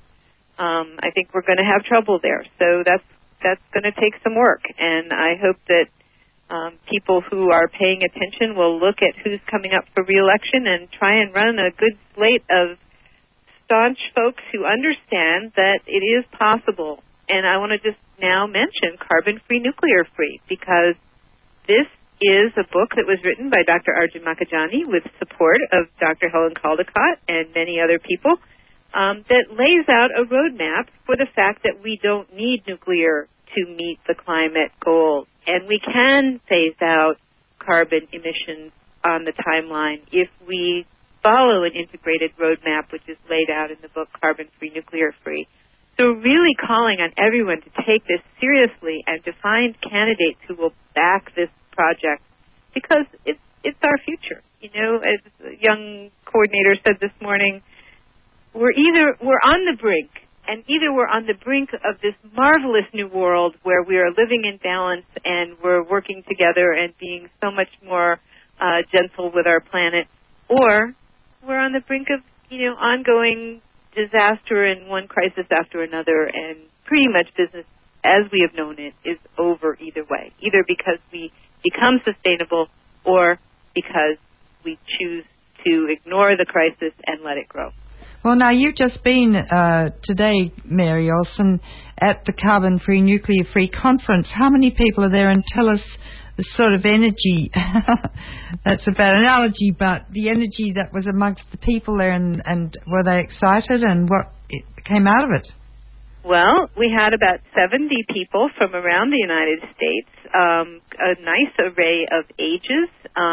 I think we're going to have trouble there. So that's going to take some work, and I hope that people who are paying attention will look at who's coming up for re-election and try and run a good slate of staunch folks who understand that it is possible. And I want to just now mention Carbon-Free, Nuclear-Free, because this is a book that was written by Dr. Arjun Makhijani with support of Dr. Helen Caldicott and many other people, that lays out a roadmap for the fact that we don't need nuclear to meet the climate goals. And we can phase out carbon emissions on the timeline if we follow an integrated roadmap, which is laid out in the book Carbon-Free, Nuclear-Free. So really calling on everyone to take this seriously and to find candidates who will back this project, because it's our future. As a young coordinator said this morning, we're on the brink, and either we're on the brink of this marvelous new world where we are living in balance and we're working together and being so much more gentle with our planet, or we're on the brink of, ongoing disaster and one crisis after another, and pretty much business as we have known it is over either way, either because we become sustainable or because we choose to ignore the crisis and let it grow. Well, now, you've just been today, Mary Olson, at the Carbon Free, Nuclear Free Conference. How many people are there? And tell us the sort of energy, that's a bad analogy, but the energy that was amongst the people there, and were they excited, and what came out of it? Well, we had about 70 people from around the United States, a nice array of ages,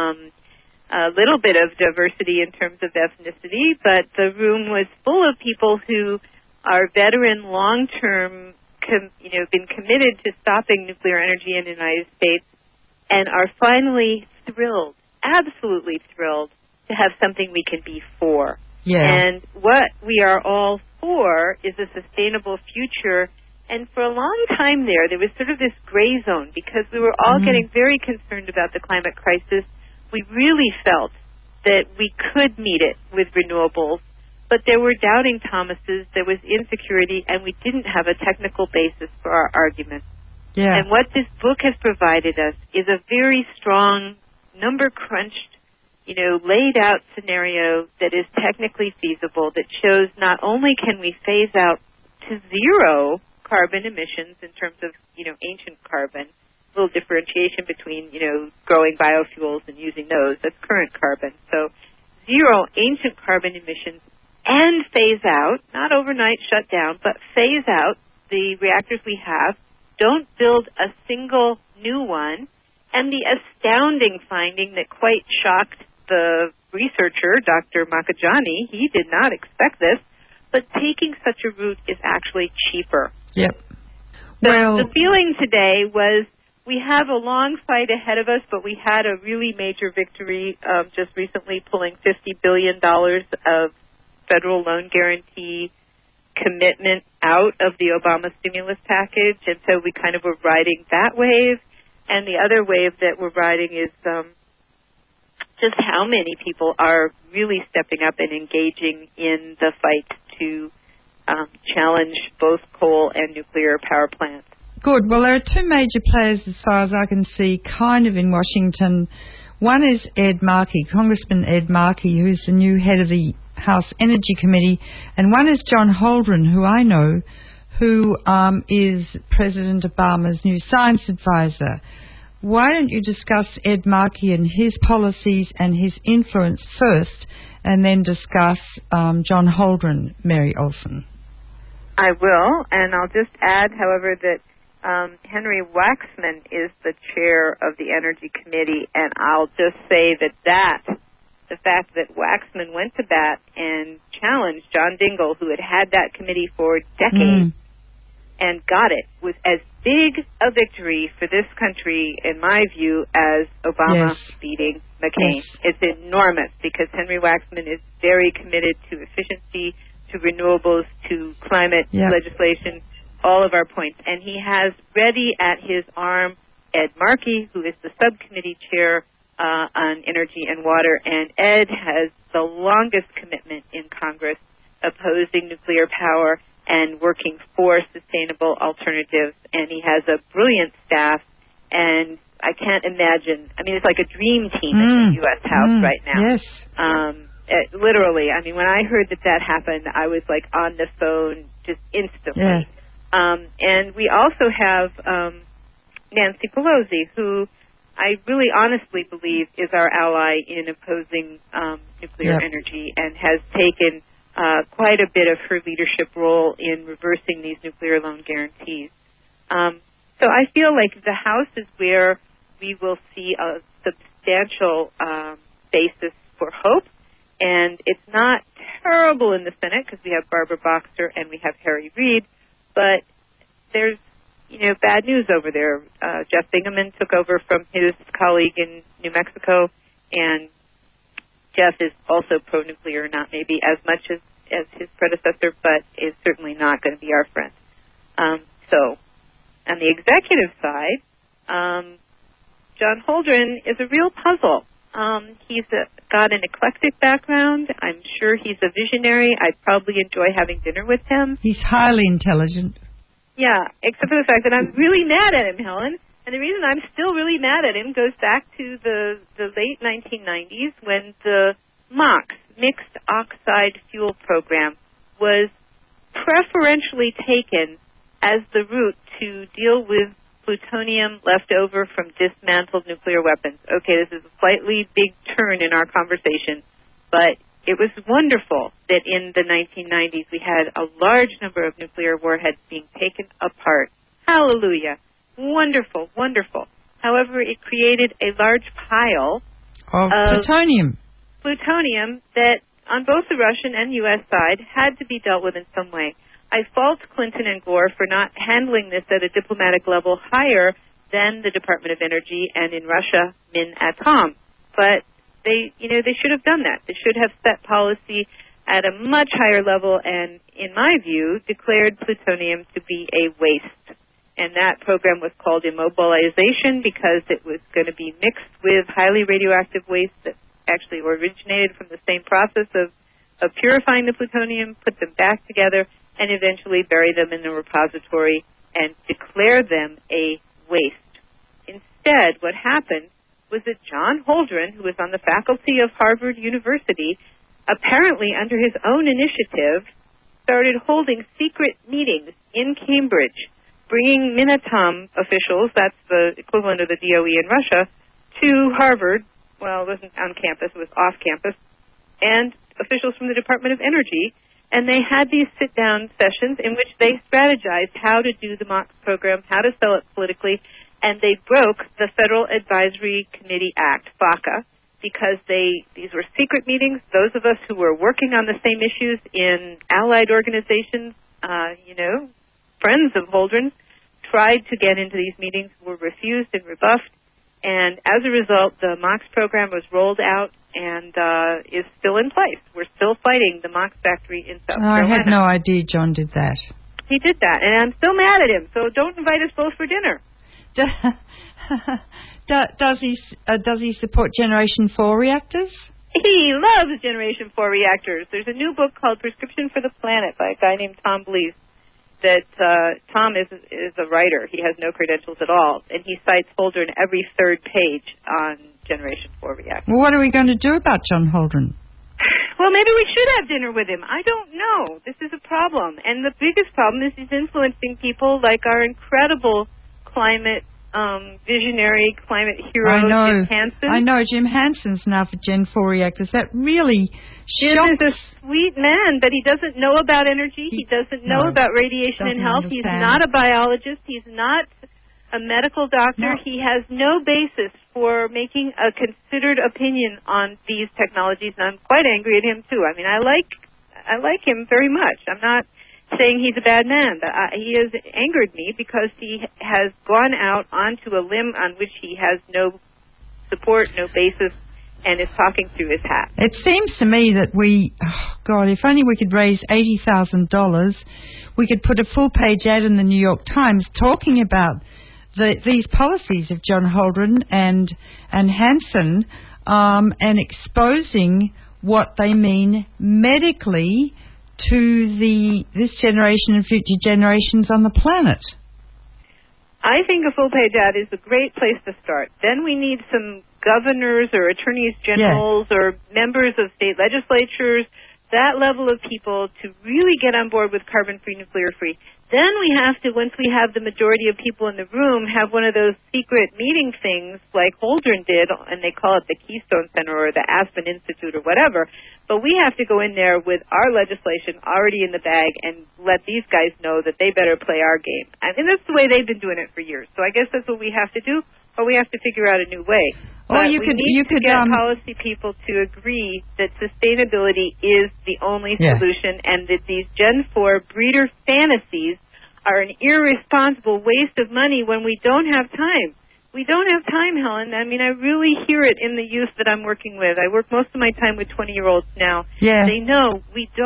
a little bit of diversity in terms of ethnicity, but the room was full of people who are veteran, long-term, been committed to stopping nuclear energy in the United States and are finally thrilled, absolutely thrilled, to have something we can be for. Yeah. And what we are all for is a sustainable future. And for a long time there was sort of this gray zone because we were all getting very concerned about the climate crisis. We really felt that we could meet it with renewables, but there were doubting Thomases, there was insecurity, and we didn't have a technical basis for our arguments. Yeah. And what this book has provided us is a very strong, number-crunched, laid out scenario that is technically feasible, that shows not only can we phase out to zero carbon emissions in terms of, ancient carbon, little differentiation between, growing biofuels and using those. That's current carbon. So zero ancient carbon emissions and phase out, not overnight shut down, but phase out the reactors we have. Don't build a single new one. And the astounding finding that quite shocked the researcher, Dr. Makajani, he did not expect this, but taking such a route is actually cheaper. Yep. The feeling today was we have a long fight ahead of us, but we had a really major victory just recently, pulling $50 billion of federal loan guarantee commitment out of the Obama stimulus package, and so we kind of were riding that wave. And the other wave that we're riding is just how many people are really stepping up and engaging in the fight to challenge both coal and nuclear power plants. Good. Well, there are two major players, as far as I can see, kind of in Washington. One is Ed Markey, Congressman Ed Markey, who's the new head of the House Energy Committee, and one is John Holdren, who I know, who is President Obama's new science advisor. Why don't you discuss Ed Markey and his policies and his influence first, and then discuss John Holdren, Mary Olson? I will, and I'll just add, however, that Henry Waxman is the chair of the Energy Committee, and I'll just say that the fact that Waxman went to bat and challenged John Dingell, who had that committee for decades, and got it, was as big a victory for this country, in my view, as Obama beating McCain. Yes. It's enormous because Henry Waxman is very committed to efficiency, to renewables, to climate legislation, all of our points. And he has ready at his arm Ed Markey, who is the subcommittee chair on energy and water. And Ed has the longest commitment in Congress opposing nuclear power and working for sustainable alternatives. And he has a brilliant staff, and I can't imagine, it's like a dream team in the U.S. House right now. Yes. Literally, when I heard that happened, I was like on the phone just instantly. Yeah. And we also have Nancy Pelosi, who I really honestly believe is our ally in opposing nuclear energy, and has taken quite a bit of her leadership role in reversing these nuclear loan guarantees. So I feel like the House is where we will see a substantial basis for hope, and it's not terrible in the Senate because we have Barbara Boxer and we have Harry Reid, but there's bad news over there. Jeff Bingaman took over from his colleague in New Mexico, and Jeff is also pro-nuclear, not maybe as much as as his predecessor, but is certainly not going to be our friend. So, on the executive side, John Holdren is a real puzzle. He's got an eclectic background. I'm sure he's a visionary. I'd probably enjoy having dinner with him. He's highly intelligent. Yeah, except for the fact that I'm really mad at him, Helen. And the reason I'm still really mad at him goes back to the late 1990s when the MOX, Mixed Oxide Fuel Program, was preferentially taken as the route to deal with plutonium left over from dismantled nuclear weapons. Okay, this is a slightly big turn in our conversation, but it was wonderful that in the 1990s we had a large number of nuclear warheads being taken apart. Hallelujah. Wonderful, wonderful. However, it created a large pile of plutonium that on both the Russian and U.S. side had to be dealt with in some way. I fault Clinton and Gore for not handling this at a diplomatic level higher than the Department of Energy and in Russia, Minatom. But they should have done that. They should have set policy at a much higher level and, in my view, declared plutonium to be a waste. And that program was called immobilization because it was going to be mixed with highly radioactive waste that actually originated from the same process of purifying the plutonium, put them back together, and eventually bury them in the repository and declare them a waste. Instead, what happened was that John Holdren, who was on the faculty of Harvard University, apparently under his own initiative, started holding secret meetings in Cambridge, bringing Minatom officials, that's the equivalent of the DOE in Russia, to Harvard. Well, it wasn't on campus, it was off campus, and officials from the Department of Energy. And they had these sit-down sessions in which they strategized how to do the MOX program, how to sell it politically, and they broke the Federal Advisory Committee Act, FACA, because these were secret meetings. Those of us who were working on the same issues in allied organizations, friends of Holdren's, tried to get into these meetings, were refused and rebuffed, and as a result, the MOX program was rolled out and is still in place. We're still fighting the MOX factory in South Carolina. I had no idea John did that. He did that, and I'm still mad at him, so don't invite us both for dinner. Does he support Generation 4 reactors? He loves Generation 4 reactors. There's a new book called Prescription for the Planet by a guy named Tom Blees that Tom is a writer. He has no credentials at all, and he cites Holdren every third page on Generation 4 reactors. Well, what are we going to do about John Holdren? Well, maybe we should have dinner with him. I don't know. This is a problem. And the biggest problem is he's influencing people like our incredible climate visionary climate hero, Jim Hansen. I know. Jim Hansen's now for Gen 4 reactors. That really shocked. Jim is a sweet man, but he doesn't know about energy. He doesn't know about radiation and health. Understand. He's not a biologist. He's not a medical doctor. No. He has no basis for making a considered opinion on these technologies, and I'm quite angry at him too. I mean, I like him very much. I'm not saying he's a bad man, but he has angered me because he has gone out onto a limb on which he has no support, no basis, and is talking through his hat. It seems to me that if only we could raise $80,000, we could put a full-page ad in the New York Times talking about these policies of John Holdren and Hansen, and exposing what they mean medically to this generation and future generations on the planet. I think a full-page ad is a great place to start. Then we need some governors or attorneys generals or members of state legislatures, that level of people to really get on board with carbon-free, nuclear-free. Then we have to, once we have the majority of people in the room, have one of those secret meeting things like Holdren did, and they call it the Keystone Center or the Aspen Institute or whatever. But we have to go in there with our legislation already in the bag and let these guys know that they better play our game. I mean, that's the way they've been doing it for years. So I guess that's what we have to do, or we have to figure out a new way. Or you could get policy people to agree that sustainability is the only solution, and that these Gen 4 breeder fantasies are an irresponsible waste of money when we don't have time. We don't have time, Helen. I mean, I really hear it in the youth that I'm working with. I work most of my time with 20-year-olds now. Yeah. They know we don't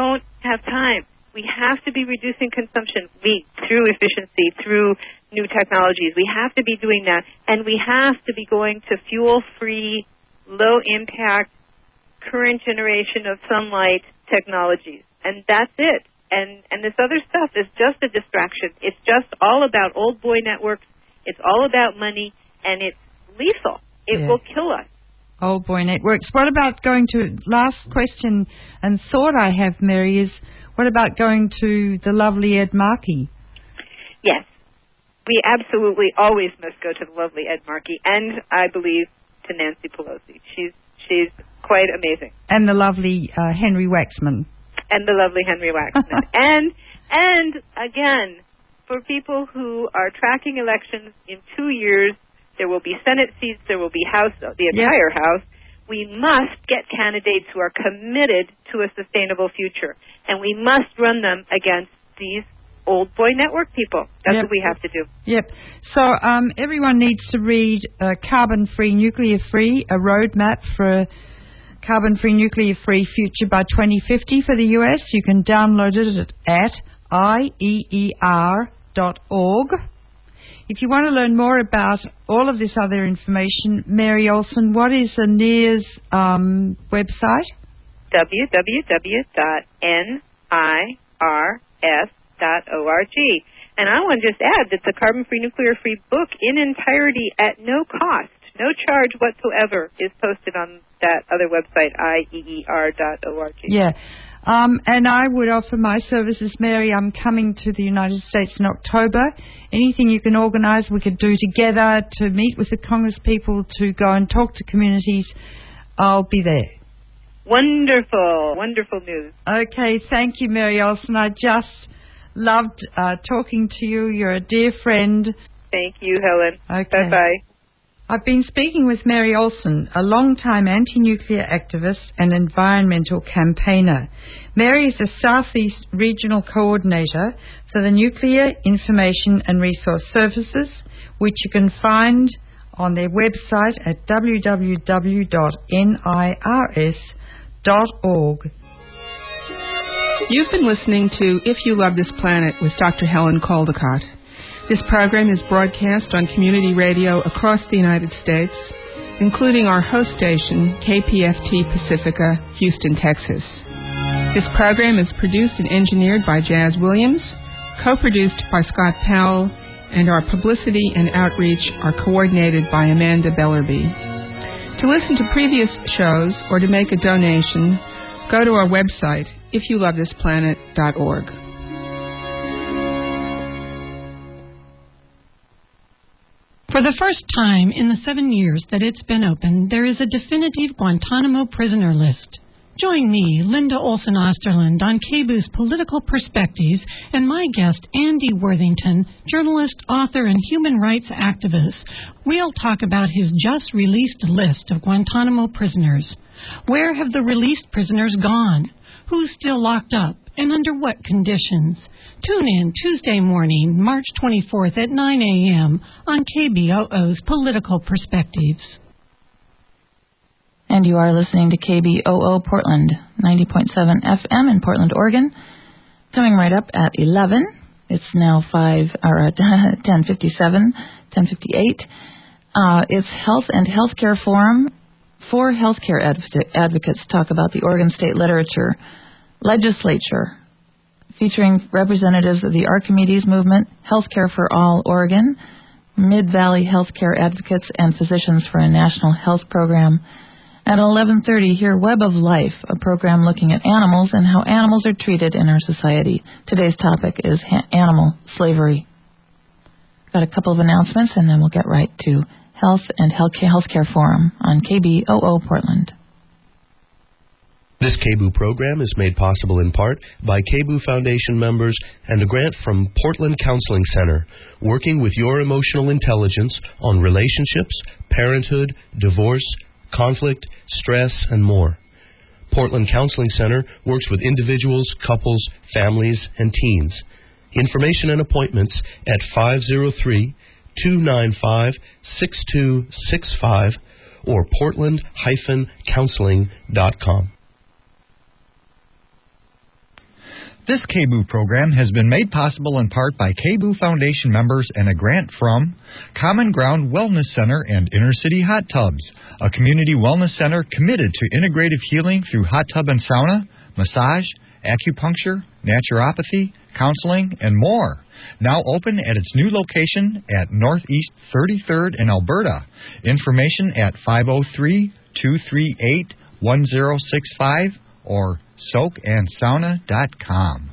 have time. We have to be reducing consumption through efficiency, through new technologies. We have to be doing that. And we have to be going to fuel-free, low-impact, current generation of sunlight technologies. And that's it. And this other stuff is just a distraction. It's just all about old boy networks. It's all about money, and it's lethal. It will kill us. Old boy networks. What about going to, last question and thought I have, Mary, is what about going to the lovely Ed Markey? Yes. We absolutely always must go to the lovely Ed Markey, and I believe to Nancy Pelosi. She's quite amazing. And the lovely Henry Waxman. And the lovely Henry Waxman. and again, for people who are tracking elections in 2 years, there will be Senate seats, there will be House, the entire House. We must get candidates who are committed to a sustainable future, and we must run them against these old boy network people. That's what we have to do. Yep. So everyone needs to read Carbon-Free, Nuclear-Free, a roadmap for a carbon-free, nuclear-free future by 2050 for the U.S. You can download it at IEER.org. If you want to learn more about all of this other information, Mary Olson, what is the NIRS website? www.nirs.org. And I want to just add that the Carbon-Free, Nuclear-Free book in entirety at no cost, no charge whatsoever, is posted on that other website, IEER.org. Yeah. And I would offer my services, Mary. I'm coming to the United States in October. Anything you can organise, we could do together to meet with the Congress people, to go and talk to communities. I'll be there. Wonderful. Wonderful news. Okay. Thank you, Mary Olson. I just loved talking to you. You're a dear friend. Thank you, Helen. Okay. Bye-bye. I've been speaking with Mary Olson, a long-time anti-nuclear activist and environmental campaigner. Mary is the Southeast Regional Coordinator for the Nuclear Information and Resource Services, which you can find on their website at www.nirs.org. You've been listening to If You Love This Planet with Dr. Helen Caldicott. This program is broadcast on community radio across the United States, including our host station, KPFT Pacifica, Houston, Texas. This program is produced and engineered by Jazz Williams, co-produced by Scott Powell, and our publicity and outreach are coordinated by Amanda Bellerby. To listen to previous shows or to make a donation, go to our website, ifyoulovethisplanet.org. For the first time in the 7 years that it's been open, there is a definitive Guantanamo prisoner list. Join me, Linda Olson-Osterland, on KBOO's Political Perspectives, and my guest, Andy Worthington, journalist, author, and human rights activist. We'll talk about his just-released list of Guantanamo prisoners. Where have the released prisoners gone? Who's still locked up, and under what conditions? Tune in Tuesday morning, March 24th at 9 a.m. on KBOO's Political Perspectives. And you are listening to KBOO Portland, 90.7 FM in Portland, Oregon. Coming right up at 11. It's now 10:57, 10:58. It's Health and Healthcare Forum. 4 healthcare advocates talk about the Oregon State Legislature, featuring representatives of the Archimedes Movement, Healthcare for All Oregon, Mid-Valley Healthcare Advocates, and Physicians for a National Health Program. At 11:30, hear Web of Life, a program looking at animals and how animals are treated in our society. Today's topic is animal slavery. Got a couple of announcements, and then we'll get right to Health and Healthcare Forum on KBOO Portland. This KBOO program is made possible in part by KBOO Foundation members and a grant from Portland Counseling Center, working with your emotional intelligence on relationships, parenthood, divorce, conflict, stress, and more. Portland Counseling Center works with individuals, couples, families, and teens. Information and appointments at 503-295-6265 or portland-counseling.com. This KBOO program has been made possible in part by KBOO Foundation members and a grant from Common Ground Wellness Center and Inner City Hot Tubs, a community wellness center committed to integrative healing through hot tub and sauna, massage, acupuncture, naturopathy, counseling, and more. Now open at its new location at Northeast 33rd in Alberta. Information at 503-238-1065 or soakandsauna.com.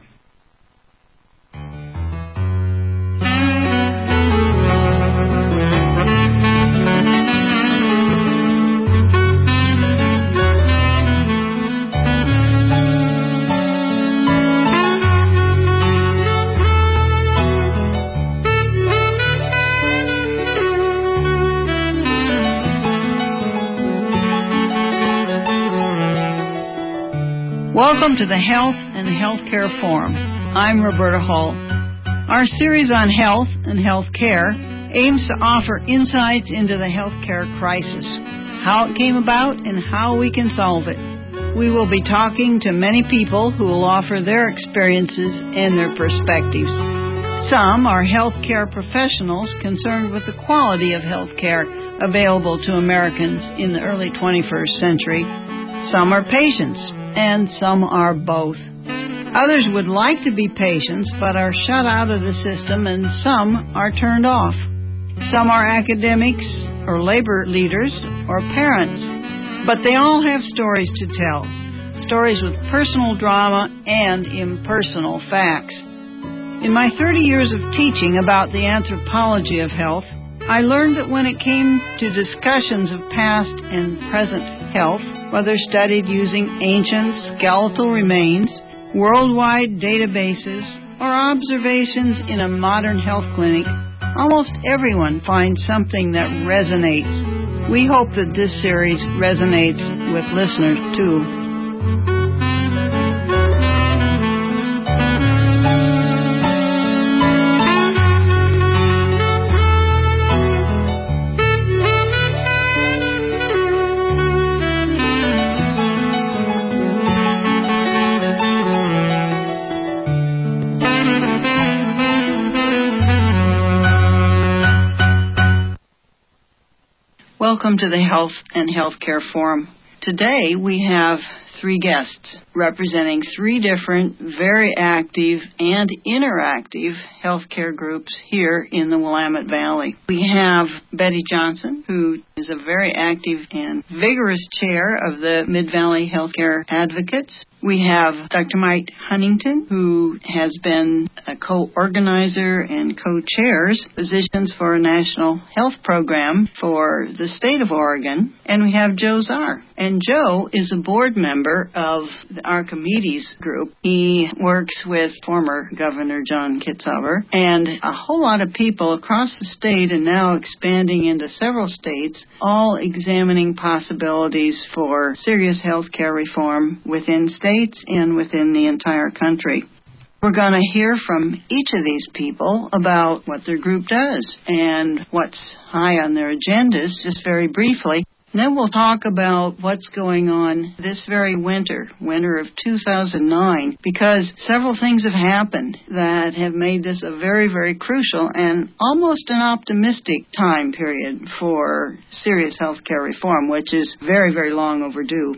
Welcome to the Health and Healthcare Forum. I'm Roberta Hall. Our series on health and healthcare aims to offer insights into the healthcare crisis, how it came about, and how we can solve it. We will be talking to many people who will offer their experiences and their perspectives. Some are healthcare professionals concerned with the quality of healthcare available to Americans in the early 21st century. Some are patients, and some are both. Others would like to be patients, but are shut out of the system, and some are turned off. Some are academics, or labor leaders, or parents. But they all have stories to tell, stories with personal drama and impersonal facts. In my 30 years of teaching about the anthropology of health, I learned that when it came to discussions of past and present health, whether studied using ancient skeletal remains, worldwide databases, or observations in a modern health clinic, almost everyone finds something that resonates. We hope that this series resonates with listeners too. Welcome to the Health and Healthcare Forum. Today we have three guests representing three different, very active and interactive healthcare groups here in the Willamette Valley. We have Betty Johnson, who is a very active and vigorous chair of the Mid-Valley Healthcare Advocates. We have Dr. Mike Huntington, who has been a co-organizer and co-chairs Physicians for a National Health Program for the state of Oregon. And we have Joe Zarr. And Joe is a board member of the Archimedes group. He works with former Governor John Kitzhaber and a whole lot of people across the state and now expanding into several states, all examining possibilities for serious health care reform within states and within the entire country. We're going to hear from each of these people about what their group does and what's high on their agendas, just very briefly. And then we'll talk about what's going on this very winter of 2009, because several things have happened that have made this a very, very crucial and almost an optimistic time period for serious health care reform, which is very, very long overdue.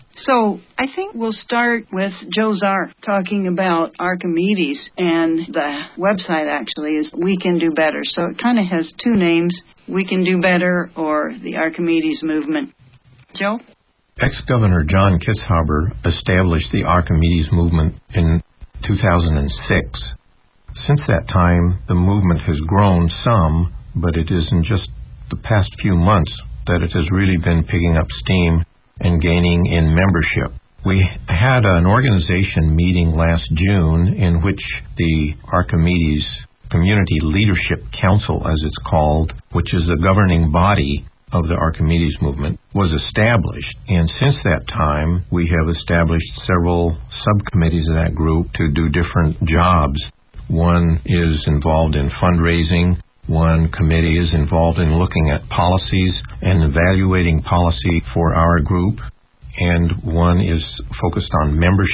So I think we'll start with Joe Zarr talking about Archimedes, and the website actually is We Can Do Better. So it kind of has two names, We Can Do Better or the Archimedes Movement. Joe? Ex-Governor John Kitzhaber established the Archimedes Movement in 2006. Since that time, the movement has grown some, but it is in just the past few months that it has really been picking up steam and gaining in membership. We had an organization meeting last June in which the Archimedes Community Leadership Council, as it's called, which is the governing body of the Archimedes movement, was established. And since that time, we have established several subcommittees of that group to do different jobs. One is involved in fundraising. One committee is involved in looking at policies and evaluating policy for our group, and one is focused on membership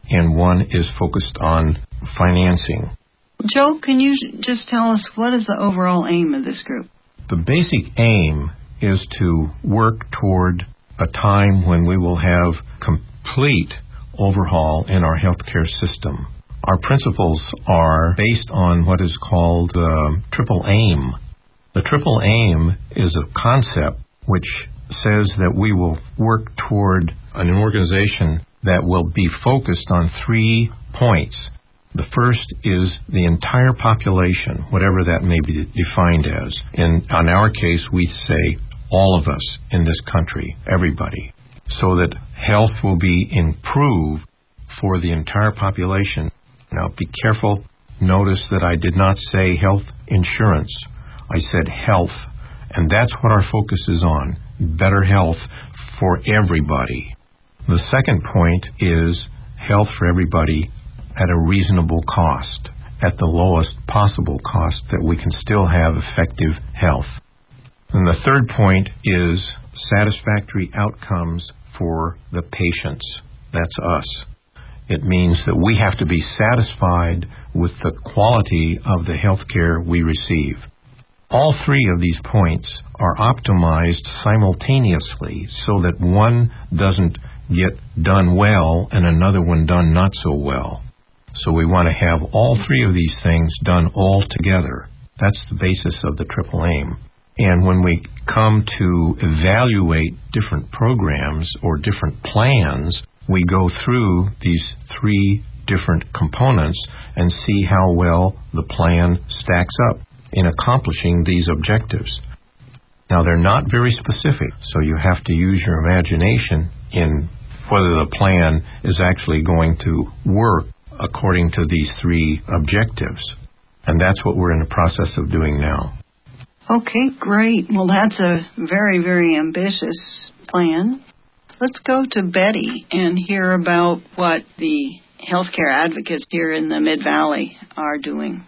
and one is focused on financing. Joe, can you just tell us what is the overall aim of this group? The basic aim is to work toward a time when we will have complete overhaul in our healthcare system. Our principles are based on what is called the triple aim. The triple aim is a concept which says that we will work toward an organization that will be focused on 3 points. The first is the entire population, whatever that may be defined as. In our case, we say all of us in this country, everybody, so that health will be improved for the entire population. Now, be careful. Notice that I did not say health insurance. I said health, and that's what our focus is on, better health for everybody. The second point is health for everybody at a reasonable cost, at the lowest possible cost, that we can still have effective health. And the third point is satisfactory outcomes for the patients. That's us. It means that we have to be satisfied with the quality of the health care we receive. All 3 of these points are optimized simultaneously so that one doesn't get done well and another one done not so well. So we want to have all 3 of these things done all together. That's the basis of the triple aim. And when we come to evaluate different programs or different plans, we go through these 3 different components and see how well the plan stacks up in accomplishing these objectives. Now, they're not very specific, so you have to use your imagination in whether the plan is actually going to work according to these 3 objectives. And that's what we're in the process of doing now. Okay, great. Well, that's a very, very ambitious plan. Let's go to Betty and hear about what the healthcare advocates here in the Mid-Valley are doing.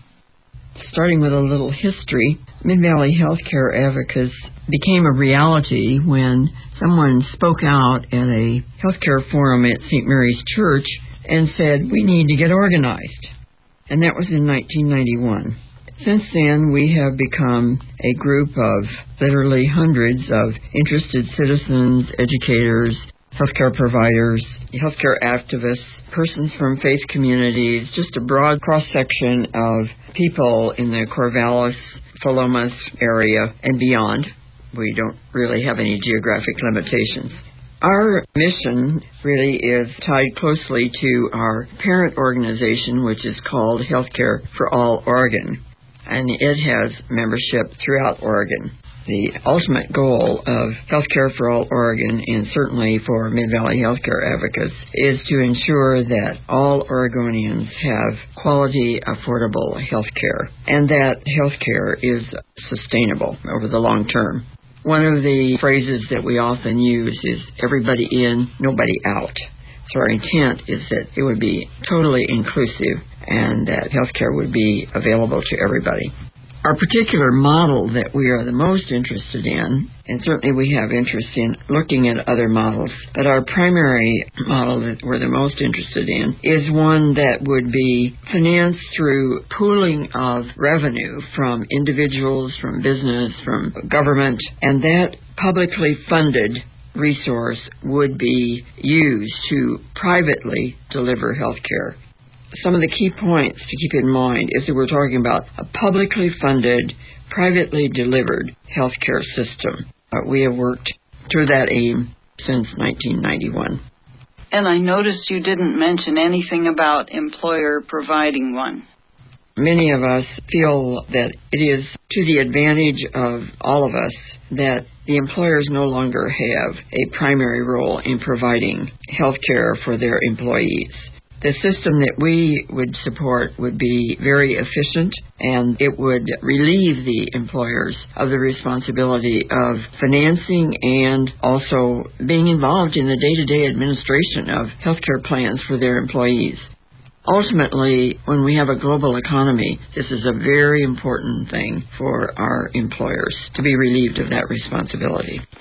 Starting with a little history, Mid-Valley Healthcare Advocates became a reality when someone spoke out at a healthcare forum at St. Mary's Church and said, we need to get organized. And that was in 1991. Since then, we have become a group of literally hundreds of interested citizens, educators, healthcare providers, healthcare activists, persons from faith communities, just a broad cross-section of people in the Corvallis, Philomath area and beyond. We don't really have any geographic limitations. Our mission really is tied closely to our parent organization, which is called Healthcare for All Oregon, and it has membership throughout Oregon. The ultimate goal of Healthcare for All Oregon, and certainly for Mid-Valley Healthcare Advocates, is to ensure that all Oregonians have quality, affordable health care, and that health care is sustainable over the long term. One of the phrases that we often use is everybody in, nobody out. So our intent is that it would be totally inclusive and that healthcare would be available to everybody. Our particular model that we are the most interested in, and certainly we have interest in looking at other models, but our primary model that we're the most interested in is one that would be financed through pooling of revenue from individuals, from business, from government, and that publicly funded resource would be used to privately deliver health care. Some of the key points to keep in mind is that we're talking about a publicly funded, privately delivered healthcare system. We have worked toward that aim since 1991. And I noticed you didn't mention anything about employer providing one. Many of us feel that it is to the advantage of all of us that the employers no longer have a primary role in providing health care for their employees. The system that we would support would be very efficient, and it would relieve the employers of the responsibility of financing and also being involved in the day-to-day administration of healthcare plans for their employees. Ultimately, when we have a global economy, this is a very important thing for our employers to be relieved of that responsibility.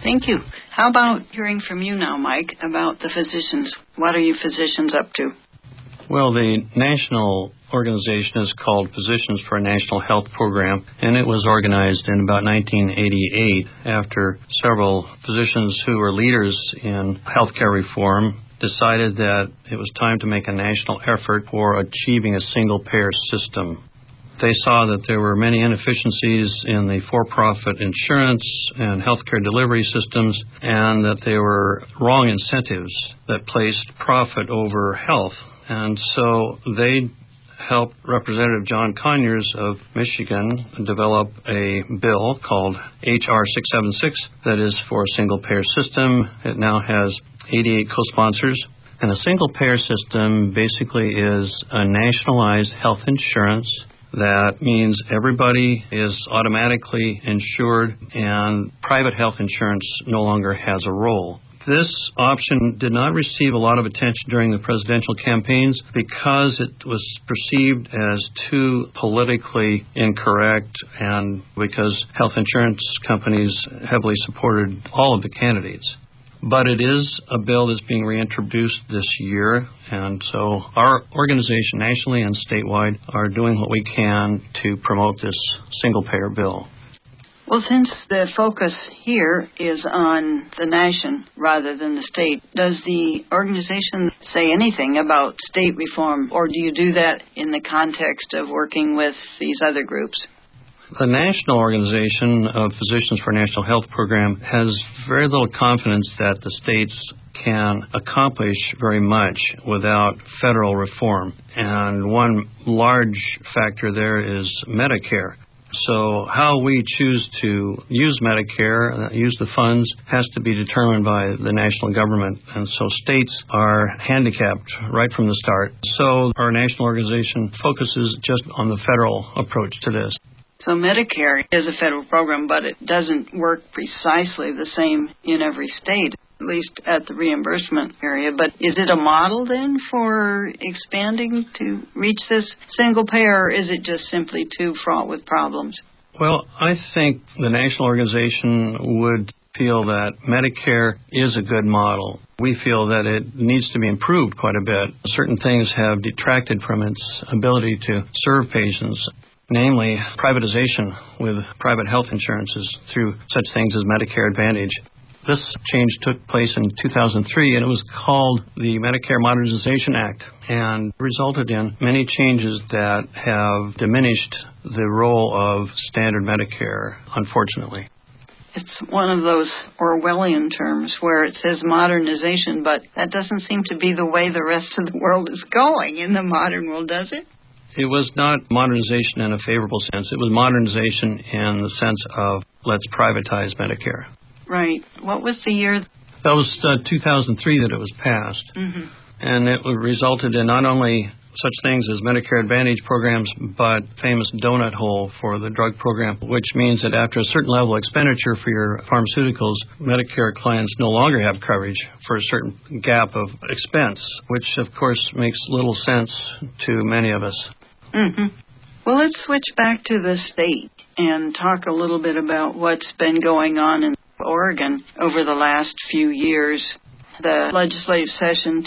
Thank you. How about hearing from you now, Mike, about the physicians? What are you physicians up to? Well, the national organization is called Physicians for a National Health Program, and it was organized in about 1988 after several physicians who were leaders in healthcare reform decided that it was time to make a national effort for achieving a single-payer system. They saw that there were many inefficiencies in the for-profit insurance and healthcare delivery systems, and that there were wrong incentives that placed profit over health. And so they helped Representative John Conyers of Michigan develop a bill called H.R. 676 that is for a single-payer system. It now has 88 co-sponsors. And a single-payer system basically is a nationalized health insurance. That means everybody is automatically insured and private health insurance no longer has a role. This option did not receive a lot of attention during the presidential campaigns because it was perceived as too politically incorrect and because health insurance companies heavily supported all of the candidates. But it is a bill that's being reintroduced this year, and so our organization nationally and statewide are doing what we can to promote this single-payer bill. Well, since the focus here is on the nation rather than the state, does the organization say anything about state reform, or do you do that in the context of working with these other groups? The National Organization of Physicians for a National Health Program has very little confidence that the states can accomplish very much without federal reform. And one large factor there is Medicare. So how we choose to use Medicare, use the funds, has to be determined by the national government. And so states are handicapped right from the start. So our national organization focuses just on the federal approach to this. So Medicare is a federal program, but it doesn't work precisely the same in every state, at least at the reimbursement area. But is it a model then for expanding to reach this single payer, or is it just simply too fraught with problems? Well, I think the national organization would feel that Medicare is a good model. We feel that it needs to be improved quite a bit. Certain things have detracted from its ability to serve patients, namely privatization with private health insurances through such things as Medicare Advantage. This change took place in 2003, and it was called the Medicare Modernization Act, and resulted in many changes that have diminished the role of standard Medicare, unfortunately. It's one of those Orwellian terms where it says modernization, but that doesn't seem to be the way the rest of the world is going in the modern world, does it? It was not modernization in a favorable sense. It was modernization in the sense of let's privatize Medicare. Right. What was the year? That was 2003 that it was passed. Mm-hmm. And it resulted in not only such things as Medicare Advantage programs, but famous donut hole for the drug program, which means that after a certain level of expenditure for your pharmaceuticals, Medicare clients no longer have coverage for a certain gap of expense, which of course makes little sense to many of us. Mm-hmm. Well, let's switch back to the state and talk a little bit about what's been going on in Oregon over the last few years. The legislative session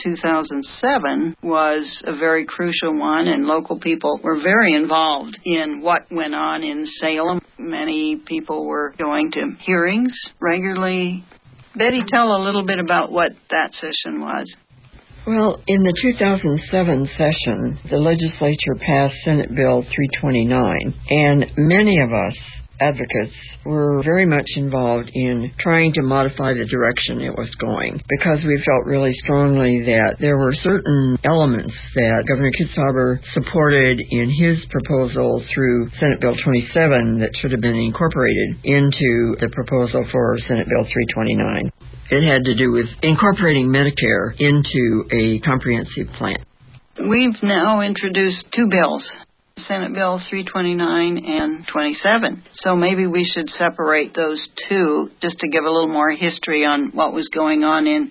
2007 was a very crucial one, and local people were very involved in what went on in Salem. Many people were going to hearings regularly. Betty, tell a little bit about what that session was. Well, in the 2007 session, the legislature passed Senate Bill 329, and many of us advocates were very much involved in trying to modify the direction it was going, because we felt really strongly that there were certain elements that Governor Kitzhaber supported in his proposal through Senate Bill 27 that should have been incorporated into the proposal for Senate Bill 329. It had to do with incorporating Medicare into a comprehensive plan. We've now introduced two bills, Senate Bill 329 and 27. So maybe we should separate those two just to give a little more history on what was going on in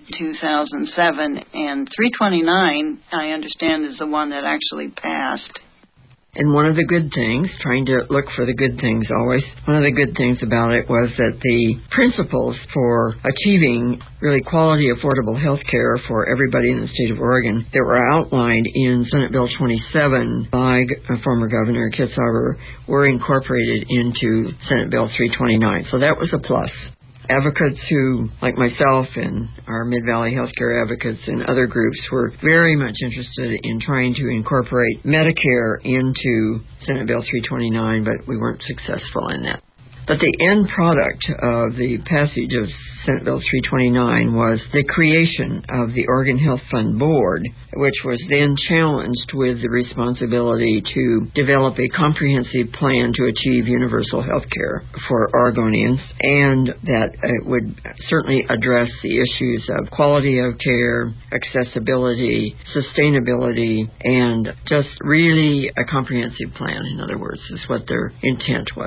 2007. And 329, I understand, is the one that actually passed. And one of the good things, trying to look for the good things always, one of the good things about it was that the principles for achieving really quality, affordable health care for everybody in the state of Oregon that were outlined in Senate Bill 27 by former Governor Kitzhaber were incorporated into Senate Bill 329. So that was a plus. Advocates who, like myself and our Mid-Valley Healthcare Advocates and other groups, were very much interested in trying to incorporate Medicare into Senate Bill 329, but we weren't successful in that. But the end product of the passage of Senate Bill 329 was the creation of the Oregon Health Fund Board, which was then challenged with the responsibility to develop a comprehensive plan to achieve universal health care for Oregonians, and that it would certainly address the issues of quality of care, accessibility, sustainability, and just really a comprehensive plan, in other words, is what their intent was.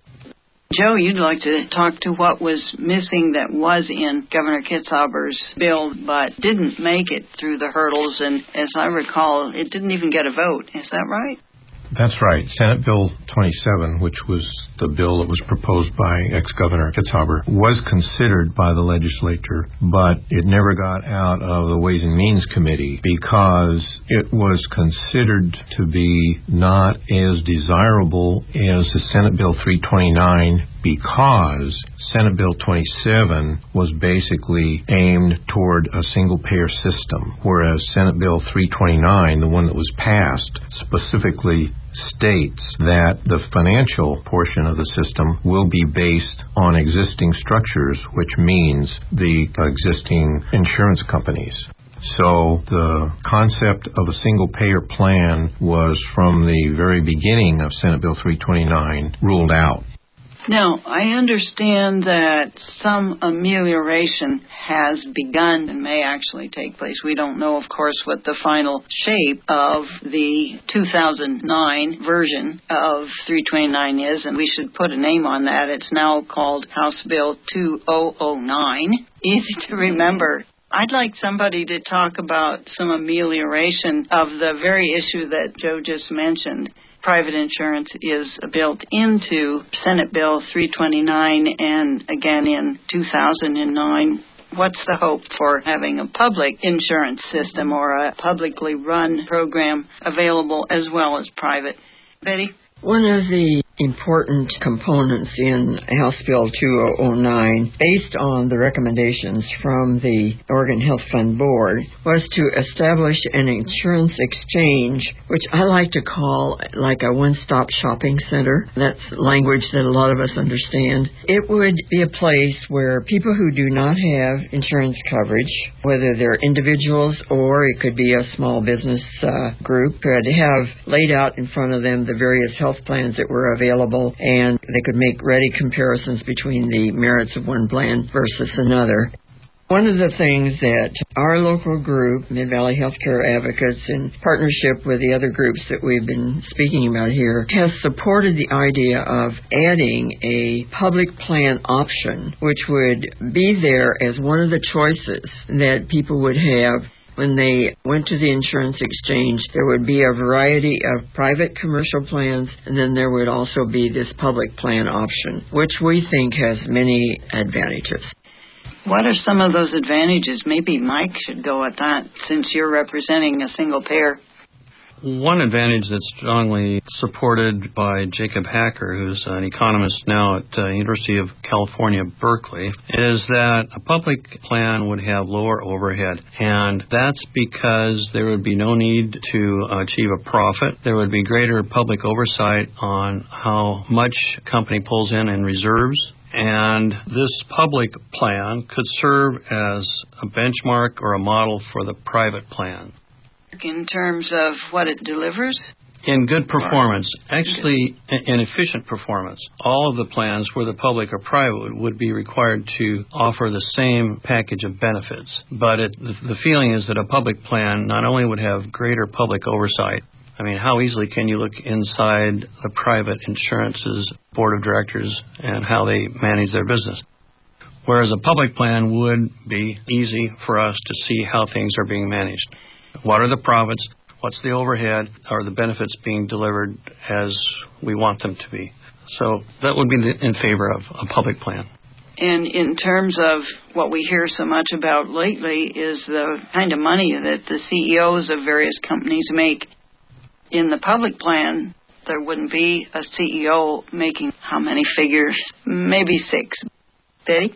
Joe, you'd like to talk to what was missing that was in Governor Kitzhaber's bill but didn't make it through the hurdles, and as I recall, it didn't even get a vote. Is that right? That's right. Senate Bill 27, which was the bill that was proposed by ex-Governor Kitzhaber, was considered by the legislature, but it never got out of the Ways and Means Committee because it was considered to be not as desirable as the Senate Bill 329, because Senate Bill 27 was basically aimed toward a single-payer system, whereas Senate Bill 329, the one that was passed, specifically states that the financial portion of the system will be based on existing structures, which means the existing insurance companies. So the concept of a single-payer plan was, from the very beginning of Senate Bill 329, ruled out. Now, I understand that some amelioration has begun and may actually take place. We don't know, of course, what the final shape of the 2009 version of 329 is, and we should put a name on that. It's now called House Bill 2009. Easy to remember. I'd like somebody to talk about some amelioration of the very issue that Joe just mentioned. Private insurance is built into Senate Bill 329 and again in 2009. What's the hope for having a public insurance system or a publicly run program available as well as private? Betty? One of the important components in House Bill 2009, based on the recommendations from the Oregon Health Fund Board, was to establish an insurance exchange, which I like to call like a one-stop shopping center. That's language that a lot of us understand. It would be a place where people who do not have insurance coverage, whether they're individuals or it could be a small business group, could have laid out in front of them the various health plans that were available, and they could make ready comparisons between the merits of one plan versus another. One of the things that our local group, Mid-Valley Healthcare Advocates, in partnership with the other groups that we've been speaking about here, has supported the idea of adding a public plan option, which would be there as one of the choices that people would have. When they went to the insurance exchange, there would be a variety of private commercial plans, and then there would also be this public plan option, which we think has many advantages. What are some of those advantages? Maybe Mike should go at that, since you're representing a single payer. One advantage that's strongly supported by Jacob Hacker, who's an economist now at the University of California, Berkeley, is that a public plan would have lower overhead. And that's because there would be no need to achieve a profit. There would be greater public oversight on how much a company pulls in reserves. And this public plan could serve as a benchmark or a model for the private plan. In terms of what it delivers? In good performance. Actually, in efficient performance. All of the plans, whether public or private, would be required to offer the same package of benefits. But the feeling is that a public plan not only would have greater public oversight. I mean, how easily can you look inside the private insurance's board of directors and how they manage their business? Whereas a public plan would be easy for us to see how things are being managed. What are the profits? What's the overhead? Are the benefits being delivered as we want them to be? So that would be in favor of a public plan. And in terms of what we hear so much about lately is the kind of money that the CEOs of various companies make. In the public plan, there wouldn't be a CEO making how many figures? Maybe 6. Betty?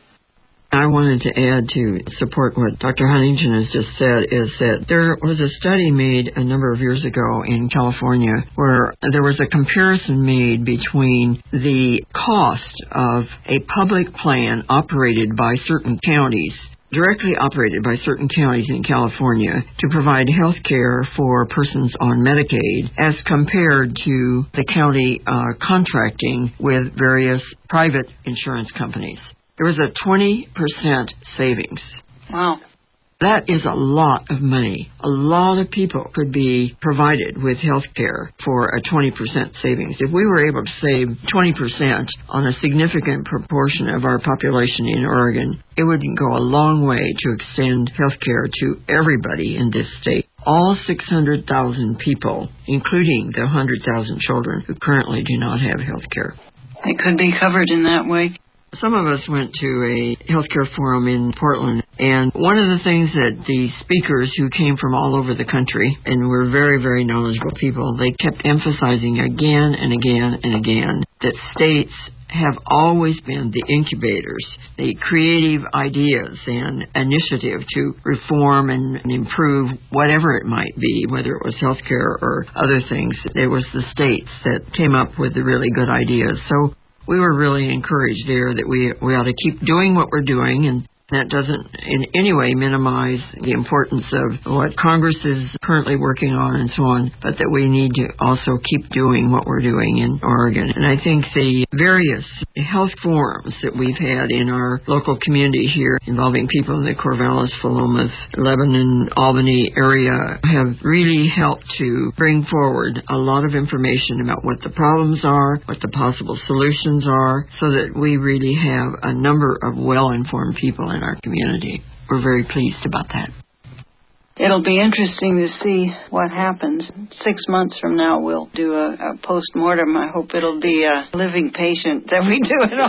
I wanted to add to support what Dr. Huntington has just said is that there was a study made a number of years ago in California where there was a comparison made between the cost of a public plan operated by certain counties, directly operated by certain counties in California to provide health care for persons on Medicaid as compared to the county contracting with various private insurance companies. There was a 20% savings. Wow. That is a lot of money. A lot of people could be provided with health care for a 20% savings. If we were able to save 20% on a significant proportion of our population in Oregon, it would go a long way to extend health care to everybody in this state. All 600,000 people, including the 100,000 children who currently do not have health care. It could be covered in that way. Some of us went to a healthcare forum in Portland, and one of the things that the speakers who came from all over the country and were very, very knowledgeable people, they kept emphasizing again and again and again that states have always been the incubators, the creative ideas and initiative to reform and improve whatever it might be, whether it was healthcare or other things. It was the states that came up with the really good ideas. So we were really encouraged there that we ought to keep doing what we're doing, and that doesn't in any way minimize the importance of what Congress is currently working on and so on, but that we need to also keep doing what we're doing in Oregon. And I think the various health forums that we've had in our local community here involving people in the Corvallis, Philomath, Lebanon, Albany area have really helped to bring forward a lot of information about what the problems are, what the possible solutions are, so that we really have a number of well-informed people in our community. We're very pleased about that. It'll be interesting to see what happens. 6 months from now, we'll do a post-mortem. I hope it'll be a living patient that we do it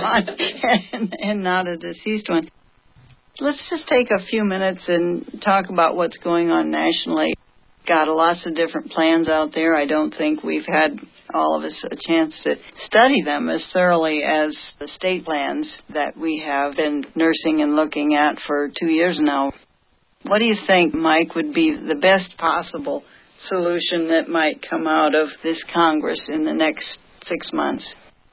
on and not a deceased one. Let's just take a few minutes and talk about what's going on nationally. Got lots of different plans out there. I don't think we've had, all of us, a chance to study them as thoroughly as the state plans that we have been nursing and looking at for 2 years now. What do you think, Mike, would be the best possible solution that might come out of this Congress in the next 6 months?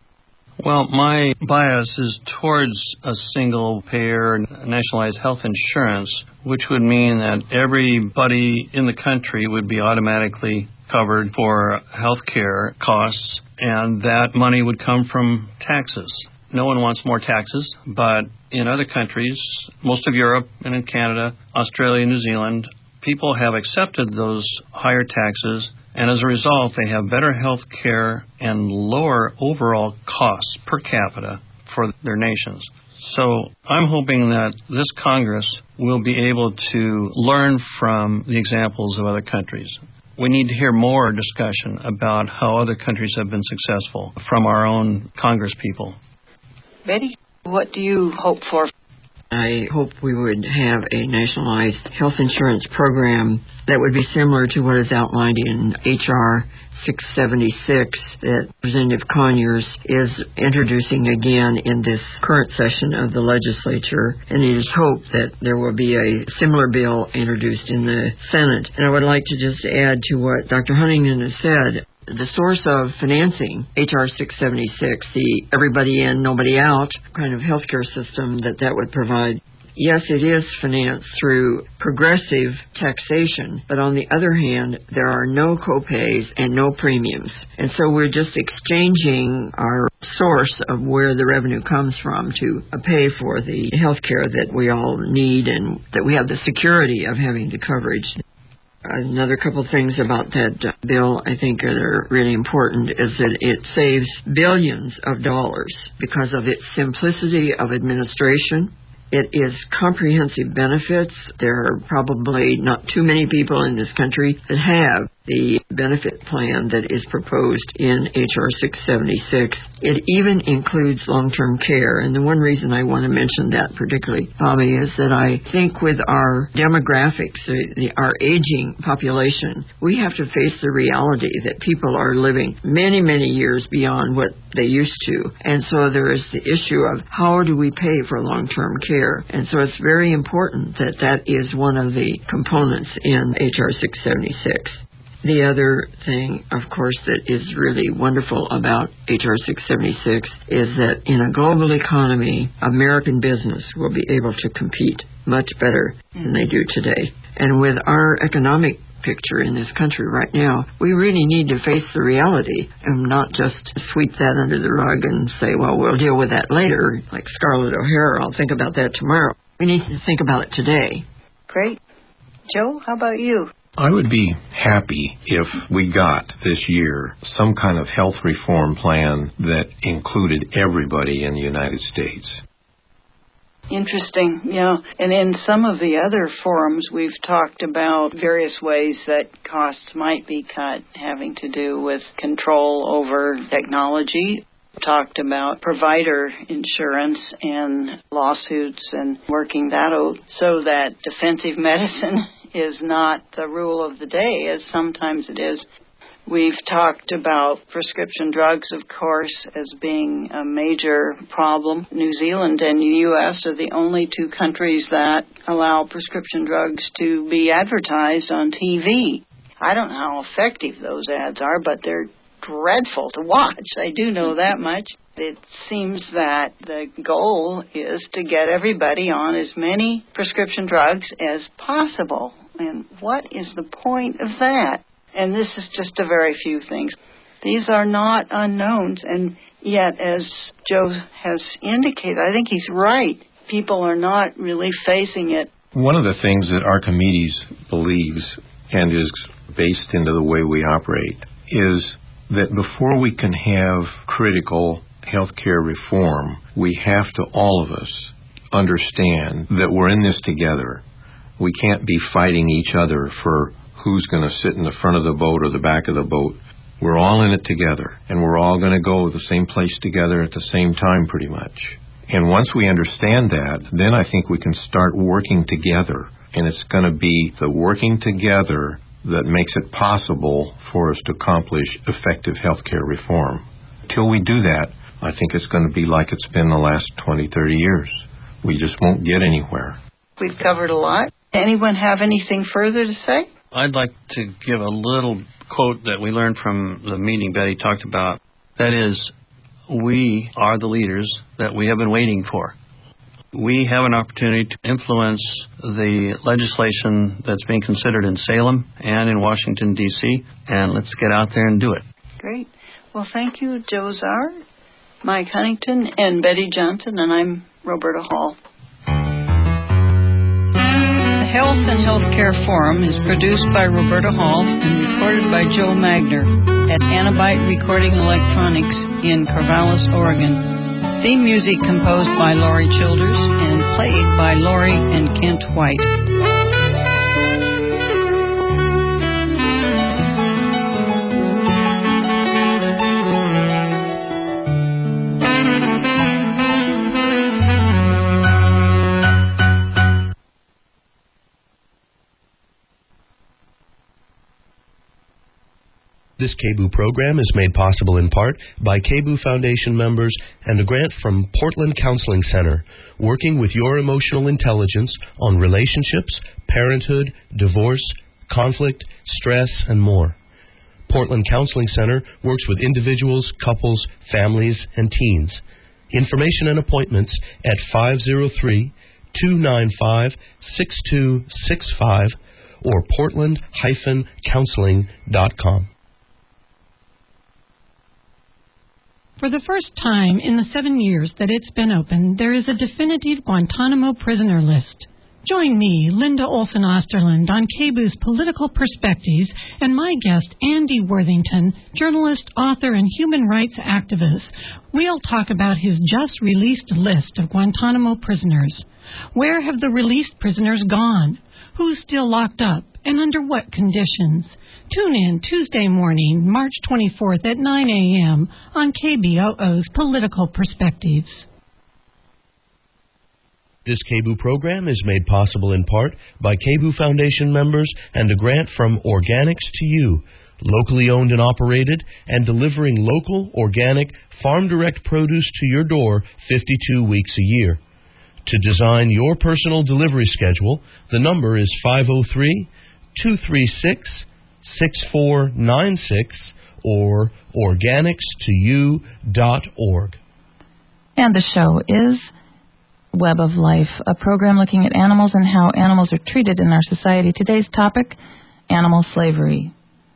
Well, my bias is towards a single-payer nationalized health insurance, which would mean that everybody in the country would be automatically covered for health care costs, and that money would come from taxes. No one wants more taxes, but in other countries, most of Europe and in Canada, Australia, New Zealand, people have accepted those higher taxes, and as a result, they have better health care and lower overall costs per capita for their nations. So I'm hoping that this Congress will be able to learn from the examples of other countries. We need to hear more discussion about how other countries have been successful from our own Congress people. Betty, what do you hope for? I hope we would have a nationalized health insurance program that would be similar to what is outlined in H.R. 676 that Representative Conyers is introducing again in this current session of the legislature, and it is hoped that there will be a similar bill introduced in the Senate. And I would like to just add to what Dr. Huntington has said. The source of financing, H.R. 676, the everybody in, nobody out kind of healthcare system that would provide, yes, it is financed through progressive taxation, but on the other hand, there are no copays and no premiums. And so we're just exchanging our source of where the revenue comes from to pay for the healthcare that we all need and that we have the security of having the coverage. Another couple things about that bill I think are really important is that it saves billions of dollars because of its simplicity of administration. It is comprehensive benefits. There are probably not too many people in this country that have the benefit plan that is proposed in H.R. 676. It even includes long-term care. And the one reason I want to mention that particularly, Bobby, is that I think with our demographics, our aging population, we have to face the reality that people are living many, many years beyond what they used to. And so there is the issue of how do we pay for long-term care. And so it's very important that that is one of the components in H.R. 676. The other thing, of course, that is really wonderful about H.R. 676 is that in a global economy, American business will be able to compete much better than they do today. And with our economic picture in this country right now, we really need to face the reality and not just sweep that under the rug and say, well, we'll deal with that later, like Scarlett O'Hara, I'll think about that tomorrow. We need to think about it today. Great. Joe, how about you? I would be happy if we got this year some kind of health reform plan that included everybody in the United States. Interesting, yeah. And in some of the other forums, we've talked about various ways that costs might be cut having to do with control over technology. Talked about provider insurance and lawsuits and working that out so that defensive medicine is not the rule of the day, as sometimes it is. We've talked about prescription drugs, of course, as being a major problem. New Zealand and the U.S. are the only two countries that allow prescription drugs to be advertised on TV. I don't know how effective those ads are, but they're dreadful to watch. I do know that much. It seems that the goal is to get everybody on as many prescription drugs as possible. And what is the point of that? And this is just a very few things. These are not unknowns, and yet, as Joe has indicated, I think he's right. People are not really facing it. One of the things that Archimedes believes and is based into the way we operate is that before we can have critical healthcare reform, we have to, all of us, understand that we're in this together. We can't be fighting each other for who's going to sit in the front of the boat or the back of the boat. We're all in it together, and we're all going to go the same place together at the same time pretty much. And once we understand that, then I think we can start working together. And it's going to be the working together that makes it possible for us to accomplish effective healthcare reform. Till we do that, I think it's going to be like it's been the last 20, 30 years. We just won't get anywhere. We've covered a lot. Anyone have anything further to say? I'd like to give a little quote that we learned from the meeting Betty talked about. That is, we are the leaders that we have been waiting for. We have an opportunity to influence the legislation that's being considered in Salem and in Washington, D.C., and let's get out there and do it. Great. Well, thank you, Joe Zarr, Mike Huntington, and Betty Johnson, and I'm Roberta Hall. The Health and Healthcare Forum is produced by Roberta Hall and recorded by Joe Magner at Anabite Recording Electronics in Corvallis, Oregon. Theme music composed by Laurie Childers and played by Laurie and Kent White. This KBOO program is made possible in part by KBOO Foundation members and a grant from Portland Counseling Center, working with your emotional intelligence on relationships, parenthood, divorce, conflict, stress, and more. Portland Counseling Center works with individuals, couples, families, and teens. Information and appointments at 503-295-6265 or portland-counseling.com. For the first time in the 7 years that it's been open, there is a definitive Guantanamo prisoner list. Join me, Linda Olson Osterland, on KBOO's Political Perspectives, and my guest, Andy Worthington, journalist, author, and human rights activist. We'll talk about his just-released list of Guantanamo prisoners. Where have the released prisoners gone? Who's still locked up, and under what conditions? Tune in Tuesday morning, March 24th at 9 a.m. on KBOO's Political Perspectives. This KBOO program is made possible in part by KBOO Foundation members and a grant from Organics to You, locally owned and operated, and delivering local, organic, farm-direct produce to your door 52 weeks a year. To design your personal delivery schedule, the number is 503-236-6496 or organics2you.org. And the show is Web of Life, a program looking at animals and how animals are treated in our society. Today's topic, animal slavery.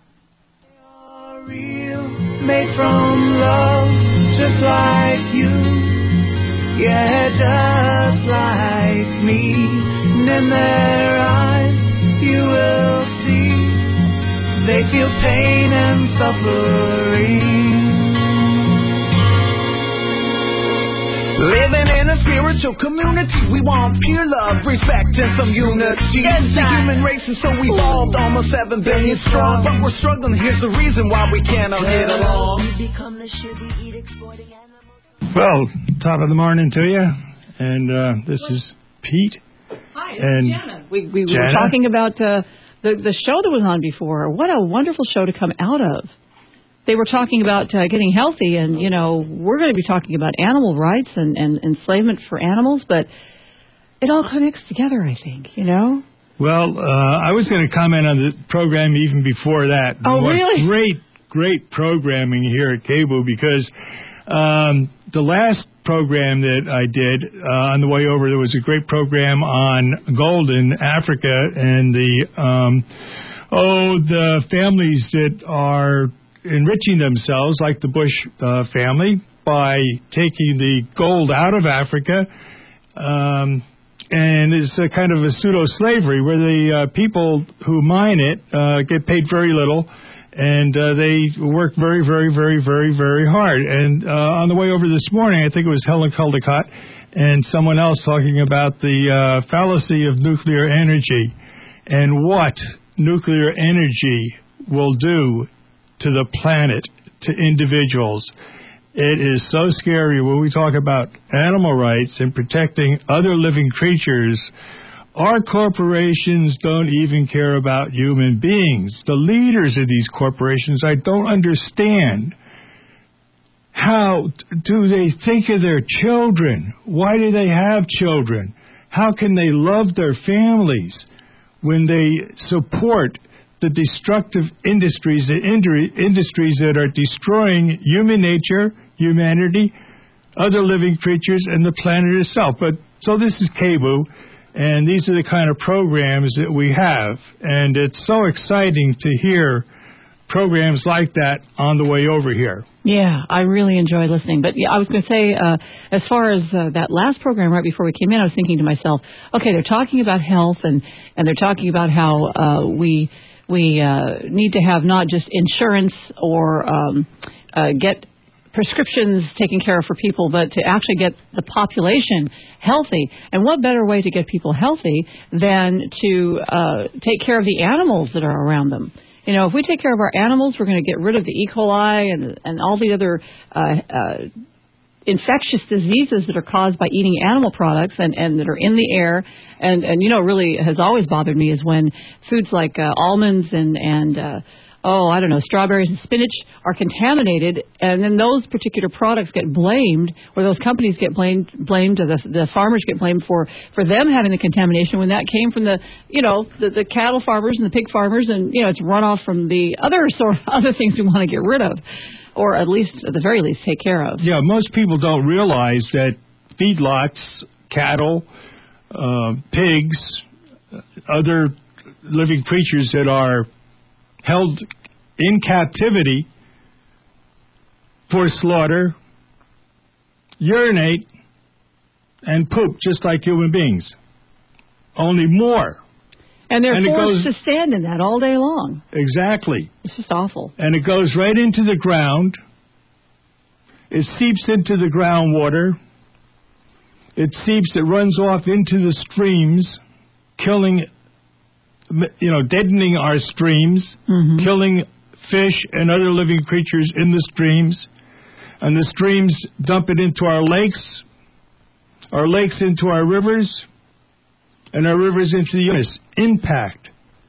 Real, made from love, just like you. Yeah, just like me. And in their eyes, you will see they feel pain and suffering. Living in a spiritual community, we want pure love, respect, and some unity. The human race is so evolved, almost 7 billion strong, but we're struggling. Here's the reason why we cannot get along. Well, top of the morning to you, and this is Pete. Hi, and Jana. We were talking about the show that was on before. What a wonderful show to come out of. They were talking about getting healthy, and, you know, we're going to be talking about animal rights and enslavement for animals, but it all connects together, I think, you know? Well, I was going to comment on the program even before that. Oh, really? Great programming here at KBOO, because the last program that I did on the way over, there was a great program on gold in Africa and the families that are enriching themselves, like the Bush family, by taking the gold out of Africa, and it's a kind of a pseudo-slavery where the people who mine it get paid very little, and they work very, very, very, very, very hard. And on the way over this morning, I think it was Helen Caldicott and someone else talking about the fallacy of nuclear energy and what nuclear energy will do to the planet, to individuals. It is so scary when we talk about animal rights and protecting other living creatures. Our corporations don't even care about human beings. The leaders of these corporations, I don't understand. How do they think of their children? Why do they have children? How can they love their families when they support the destructive industries that are destroying human nature, humanity, other living creatures, and the planet itself? But so this is KBOO, and these are the kind of programs that we have, and it's so exciting to hear programs like that on the way over here. Yeah, I really enjoy listening. But yeah, I was going to say, as far as that last program right before we came in, I was thinking to myself, okay, they're talking about health, and they're talking about how we need to have not just insurance or get prescriptions taken care of for people, but to actually get the population healthy. And what better way to get people healthy than to take care of the animals that are around them? You know, if we take care of our animals, we're going to get rid of the E. coli and all the other infectious diseases that are caused by eating animal products and that are in the air. And you know, really has always bothered me is when foods like almonds and strawberries and spinach are contaminated, and then those particular products get blamed, or those companies get blamed, or the farmers get blamed for them having the contamination when that came from the cattle farmers and the pig farmers, and you know, it's runoff from the other things we want to get rid of, or at the very least take care of. Yeah, most people don't realize that feedlots, cattle, pigs, other living creatures that are held in captivity for slaughter, urinate, and poop just like human beings. only more. And they're forced to stand in that all day long. Exactly. It's just awful. And it goes right into the ground. It seeps into the groundwater. It runs off into the streams, killing, deadening our streams, killing fish and other living creatures in the streams. And the streams dump it into our lakes into our rivers, and our rivers into the impact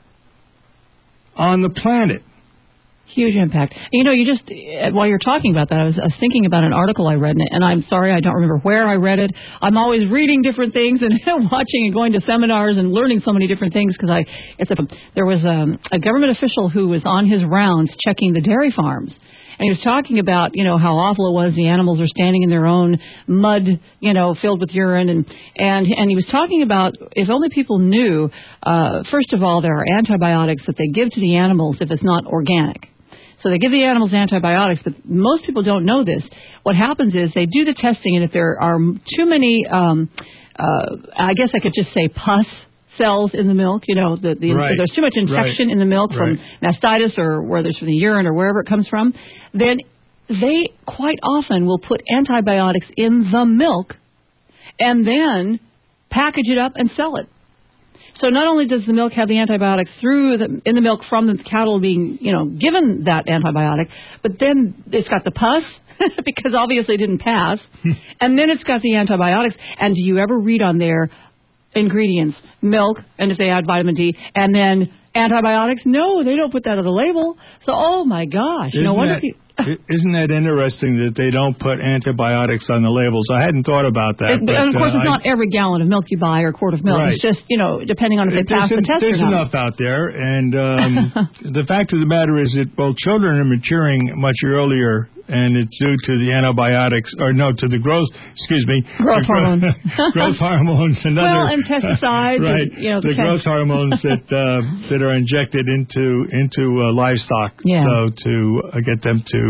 on the planet. Huge impact. You just, while you're talking about that, I was thinking about an article I read, and I'm sorry I don't remember where I read it. I'm always reading different things and watching and going to seminars and learning so many different things because there was a government official who was on his rounds checking the dairy farms. And he was talking about, how awful it was. The animals are standing in their own mud, filled with urine. And he was talking about if only people knew, first of all, there are antibiotics that they give to the animals if it's not organic. So they give the animals antibiotics, but most people don't know this. What happens is they do the testing, and if there are too many, I guess I could just say pus cells in the milk, if there's too much infection in the milk from mastitis or whether it's from the urine or wherever it comes from, then they quite often will put antibiotics in the milk and then package it up and sell it. So not only does the milk have the antibiotics in the milk from the cattle being, given that antibiotic, but then it's got the pus because obviously it didn't pass, and then it's got the antibiotics. And do you ever read on there ingredients, milk, and if they add vitamin D, and then antibiotics? No, they don't put that on the label. So, oh my gosh, isn't that interesting that they don't put antibiotics on the labels? I hadn't thought about that. And of course, it's not every gallon of milk you buy or quart of milk. Right. It's just, depending on if they pass the test or not. There's enough out there, and the fact of the matter is that both children are maturing much earlier, and it's due to the antibiotics, to the growth hormones. Growth hormones and and pesticides. Right. And, the growth hormones that are injected into livestock, so to get them to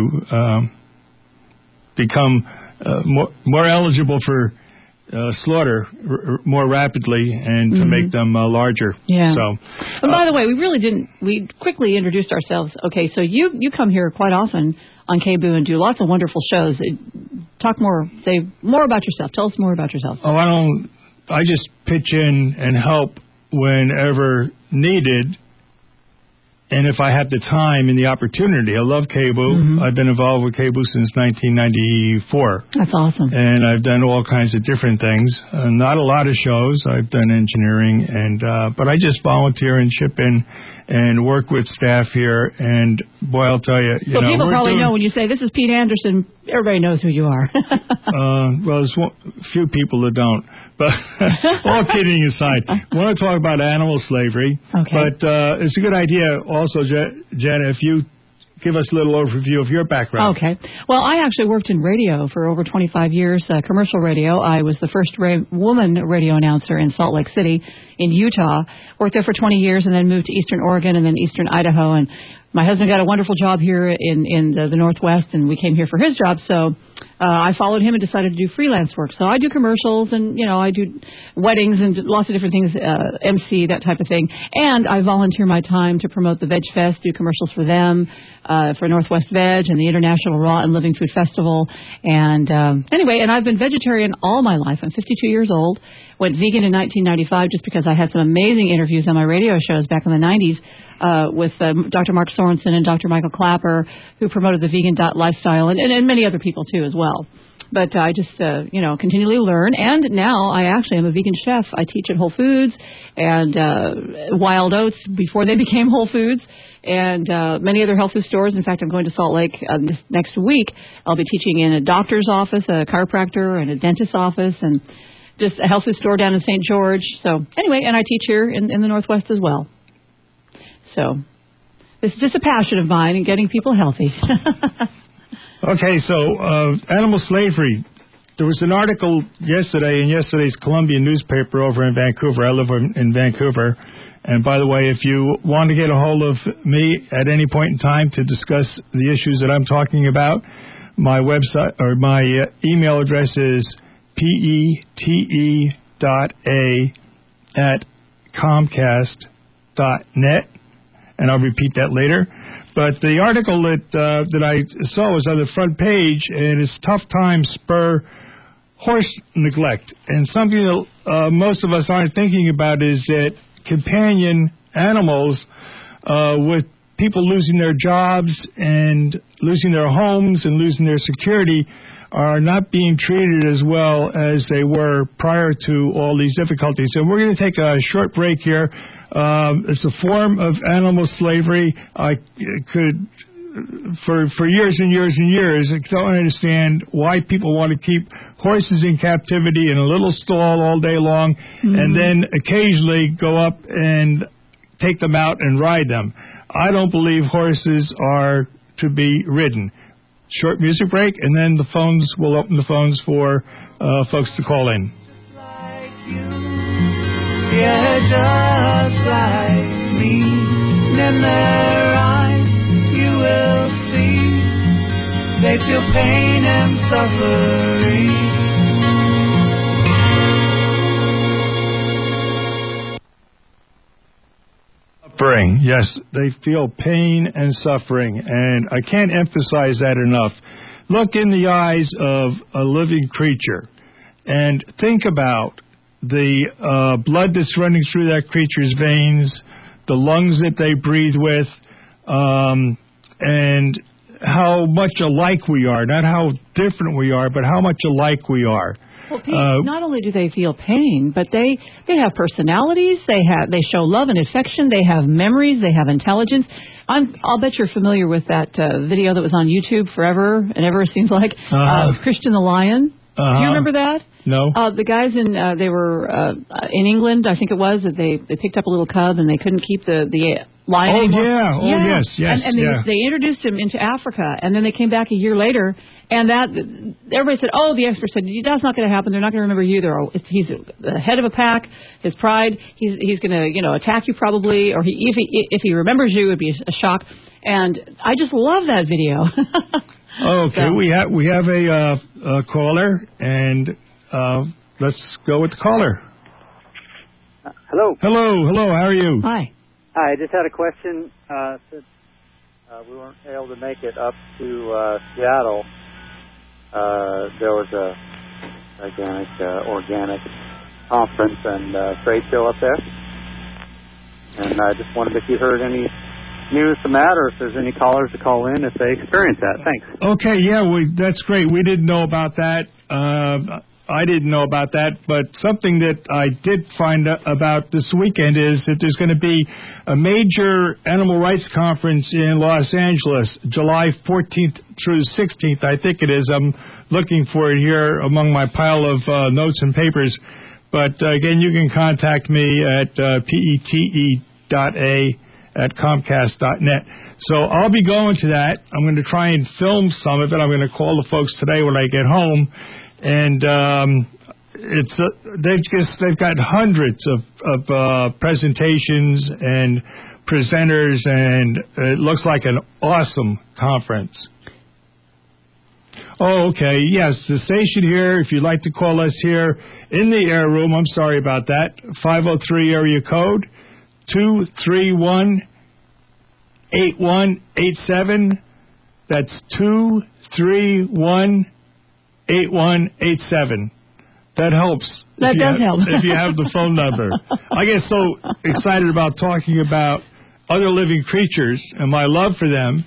become more eligible for slaughter more rapidly and to make them larger. Yeah. So, and by the way, we quickly introduced ourselves. Okay, so you come here quite often on KBOO and do lots of wonderful shows. Say more about yourself. Tell us more about yourself. I just pitch in and help whenever needed. And if I have the time and the opportunity, I love KBOO. I've been involved with KBOO since 1994. That's awesome. And I've done all kinds of different things. Not a lot of shows. I've done engineering, but I just volunteer and chip in and work with staff here. And boy, I'll tell you, so people probably know when you say this is Pete Anderson. Everybody knows who you are. Well, there's few people that don't. But all kidding aside, I want to talk about animal slavery. Okay. But it's a good idea also, Jenna, if you give us a little overview of your background. Okay. Well, I actually worked in radio for over 25 years, commercial radio. I was the first woman radio announcer in Salt Lake City in Utah. Worked there for 20 years and then moved to Eastern Oregon and then Eastern Idaho. And my husband got a wonderful job here in the Northwest, and we came here for his job. So I followed him and decided to do freelance work. So I do commercials and, I do weddings and lots of different things, MC, that type of thing. And I volunteer my time to promote the Veg Fest, do commercials for them, for Northwest Veg and the International Raw and Living Food Festival. And anyway, and I've been vegetarian all my life. I'm 52 years old. Went vegan in 1995 just because I had some amazing interviews on my radio shows back in the 90s. With Dr. Mark Sorensen and Dr. Michael Clapper, who promoted the vegan lifestyle, and many other people, too, as well. But I just, continually learn. And now I actually am a vegan chef. I teach at Whole Foods and Wild Oats before they became Whole Foods and many other health food stores. In fact, I'm going to Salt Lake this next week. I'll be teaching in a doctor's office, a chiropractor, and a dentist's office, and just a health food store down in St. George. So anyway, and I teach here in the Northwest as well. So it's just a passion of mine in getting people healthy. Okay, so animal slavery. There was an article yesterday in yesterday's Columbia newspaper over in Vancouver. I live in Vancouver. And by the way, if you want to get a hold of me at any point in time to discuss the issues that I'm talking about, my website or my email address is pete.a@ Comcast.net, and I'll repeat that later. But the article that I saw was on the front page, and it's Tough Times Spur Horse Neglect. And something that most of us aren't thinking about is that companion animals, with people losing their jobs and losing their homes and losing their security, are not being treated as well as they were prior to all these difficulties. And we're going to take a short break here. It's a form of animal slavery. I could, for years and years and years, I don't understand why people want to keep horses in captivity in a little stall all day long, and then occasionally go up and take them out and ride them. I don't believe horses are to be ridden. Short music break, and then we'll open the phones for folks to call in. Yeah, just like me. In their eyes, you will see they feel pain and suffering. Suffering, yes, they feel pain and suffering, and I can't emphasize that enough. Look in the eyes of a living creature and think about the blood that's running through that creature's veins, the lungs that they breathe with, and how much alike we are. Not how different we are, but how much alike we are. Well, Pete, not only do they feel pain, but they have personalities. They show love and affection. They have memories. They have intelligence. I'll bet you're familiar with that video that was on YouTube forever and ever, it seems like, Christian the Lion. Do you remember that? No. The guys they were in England, I think it was, that they picked up a little cub and they couldn't keep the lion anymore. Yes. And they introduced him into Africa, and then they came back a year later, and everybody said, the expert said, that's not going to happen. They're not going to remember you. He's the head of a pack. His pride. He's going to attack you probably, or if he remembers you, it'd be a shock. And I just love that video. Okay, so we have a caller, and let's go with the caller. Hello. Hello. How are you? Hi. I just had a question. Since we weren't able to make it up to Seattle, there was a organic conference and trade show up there, and I just wondered if you heard any news from that, or if there's any callers to call in if they experience that. Thanks. Okay, that's great. We didn't know about that. I didn't know about that, but something that I did find about this weekend is that there's going to be a major animal rights conference in Los Angeles, July 14th through 16th, I think it is. I'm looking for it here among my pile of notes and papers. But, again, you can contact me at pete.a@comcast.net. So I'll be going to that. I'm going to try and film some of it. I'm going to call the folks today when I get home. And they've got hundreds of presentations and presenters, and it looks like an awesome conference. Oh, okay. Yes, the station here, if you'd like to call us here in the air room, I'm sorry about that, 503 area code 231-8187. That's 231-8187. That helps. That does help. If you have the phone number. I get so excited about talking about other living creatures and my love for them,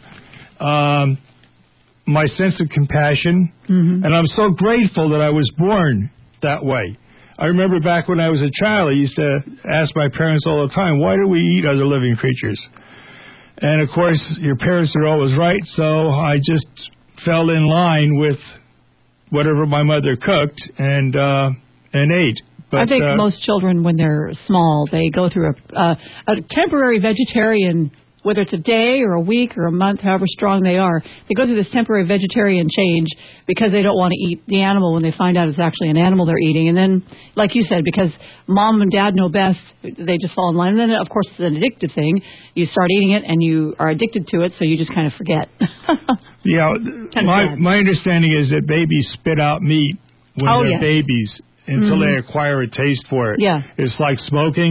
my sense of compassion, and I'm so grateful that I was born that way. I remember back when I was a child, I used to ask my parents all the time, why do we eat other living creatures? And, of course, your parents are always right, so I just fell in line with whatever my mother cooked and ate. But, I think most children, when they're small, they go through a temporary vegetarian, whether it's a day or a week or a month, however strong they are. They go through this temporary vegetarian change because they don't want to eat the animal when they find out it's actually an animal they're eating. And then, like you said, because mom and dad know best, they just fall in line. And then, of course, it's an addictive thing. You start eating it and you are addicted to it, so you just kind of forget. Yeah, my understanding is that babies spit out meat when they're babies until they acquire a taste for it. Yeah. It's like smoking.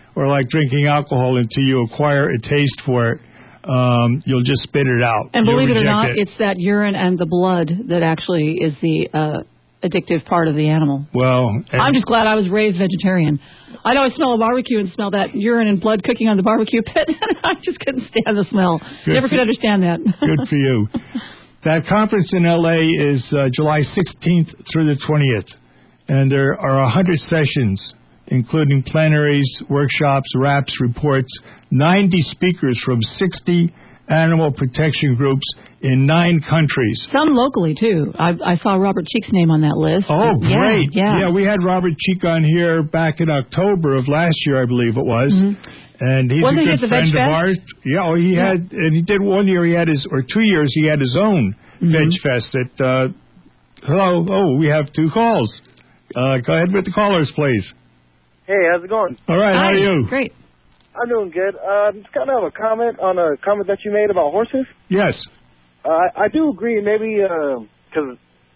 or like drinking alcohol until you acquire a taste for it. You'll just spit it out. And believe it or not, it. it's that urine and the blood that actually is the addictive part of the animal. Well, I'm just glad I was raised vegetarian. I'd always smell a barbecue and smell that urine and blood cooking on the barbecue pit. I just couldn't stand the smell. Never could understand that. Good for you. That conference in L.A. is July 16th through the 20th, and there are 100 sessions, including plenaries, workshops, raps, reports, 90 speakers from 60 animal protection groups in 9 countries. Some locally, too. I saw Robert Cheek's name on that list. Oh, great. Yeah, we had Robert Cheek on here back in October of last year, I believe it was. Mm-hmm. And he's Wasn't a good friend of ours. Yeah, had, and he did 1 year, or 2 years, he had his own Veg Fest at, hello, we have 2 calls. Go ahead with the callers, please. Hey, how's it going? All right, how are you? Great. I'm doing good. Just kind of have a comment on a comment that you made about horses. Yes. I do agree, maybe, because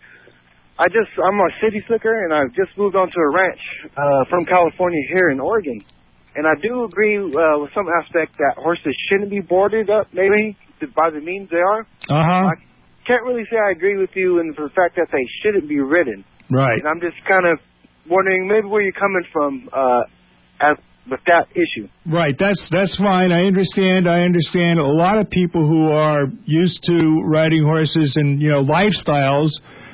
I'm a city slicker, and I've just moved onto a ranch from California here in Oregon. And I do agree with some aspect that horses shouldn't be boarded up, maybe, by the means they are. Uh-huh. I can't really say I agree with you in the fact that they shouldn't be ridden. Right. And I'm just kind of wondering maybe where you're coming from with that issue. Right, that's fine. I understand. A lot of people who are used to riding horses and, lifestyles,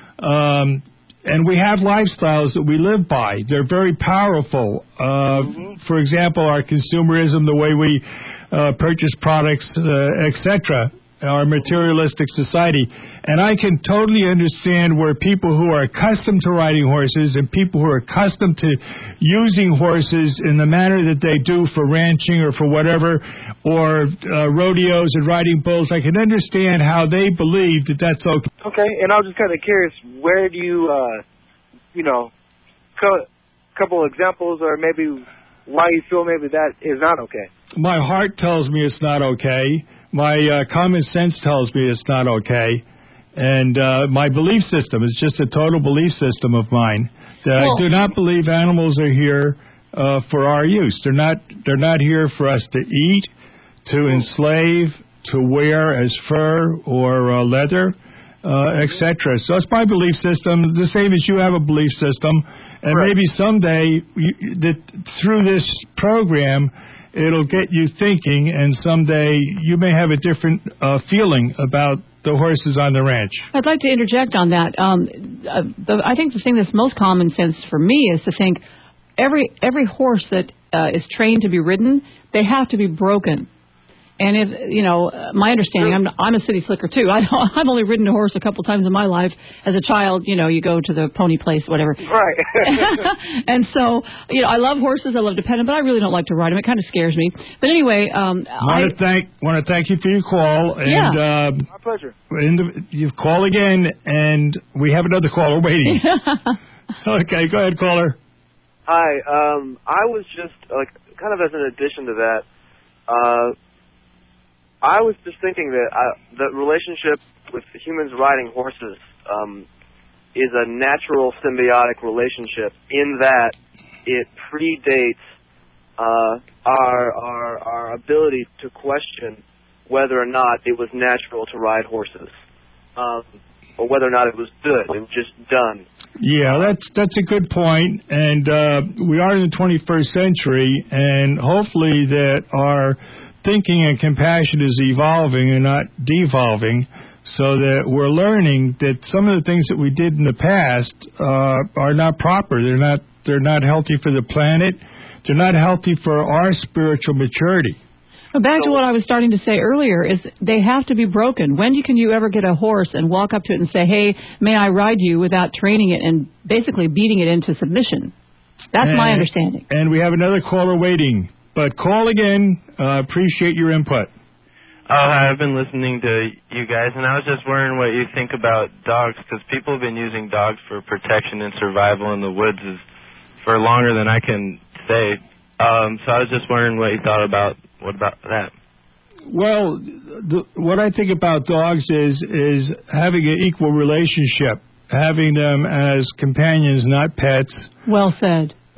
and we have lifestyles that we live by. They're very powerful. For example, our consumerism, the way we purchase products, etc., our materialistic society. And I can totally understand where people who are accustomed to riding horses and people who are accustomed to using horses in the manner that they do for ranching or for whatever, or rodeos and riding bulls, I can understand how they believe that that's okay. Okay, and I was just kind of curious, where do you, couple examples or maybe why you feel maybe that is not okay? My heart tells me it's not okay. My common sense tells me it's not okay. And my belief system is just a total belief system of mine. I do not believe animals are here for our use. They're not here for us to eat, to enslave, to wear as fur or leather, etc. So it's my belief system, the same as you have a belief system. And maybe someday, through this program, it'll get you thinking, and someday you may have a different feeling about the horses on the ranch. I'd like to interject on that. I think the thing that's most common sense for me is to think every horse that is trained to be ridden, they have to be broken. And if my understanding, I'm a city slicker too. I've only ridden a horse a couple times in my life. As a child, you go to the pony place, whatever. Right. And so, I love horses. I love dependent, but I really don't like to ride them. It kind of scares me. But anyway, want to thank you for your call. And, my pleasure. You call again, and we have another caller waiting. Okay, go ahead, caller. Hi. I was just kind of as an addition to that. I was just thinking that the relationship with humans riding horses is a natural symbiotic relationship in that it predates our ability to question whether or not it was natural to ride horses, or whether or not it was good and just done. Yeah, that's a good point, and we are in the 21st century, and hopefully that our thinking and compassion is evolving and not devolving, so that we're learning that some of the things that we did in the past are not proper. They're not healthy for the planet. They're not healthy for our spiritual maturity. Back to what I was starting to say earlier is they have to be broken. When can you ever get a horse and walk up to it and say, hey, may I ride you, without training it and basically beating it into submission? That's my understanding. And we have another caller waiting. But call again. Appreciate your input. I've been listening to you guys, and I was just wondering what you think about dogs, because people have been using dogs for protection and survival in the woods for longer than I can say. So I was just wondering what you thought about that. Well, what I think about dogs is having an equal relationship, having them as companions, not pets. Well said.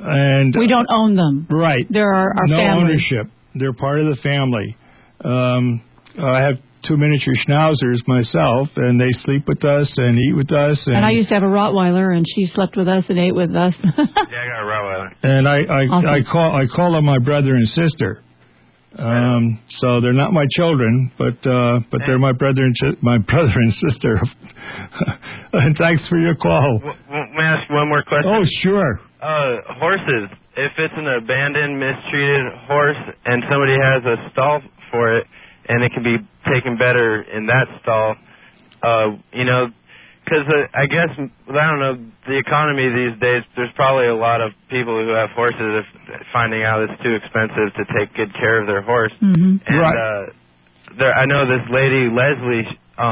And we don't own them. Right. They're our no family. Ownership. They're part of the family. I have 2 miniature schnauzers myself, and they sleep with us and eat with us. And I used to have a Rottweiler, and she slept with us and ate with us. Yeah, I got a Rottweiler. And Awesome. I call them my brother and sister. So they're not my children, but they're my brother and sister. And thanks for your call. May I ask one more question? Oh, sure. Horses. If it's an abandoned, mistreated horse, and somebody has a stall for it, and it can be taken better in that stall, because I guess, I don't know, the economy these days, there's probably a lot of people who have horses finding out it's too expensive to take good care of their horse. Mm-hmm. And right. I know this lady, Leslie,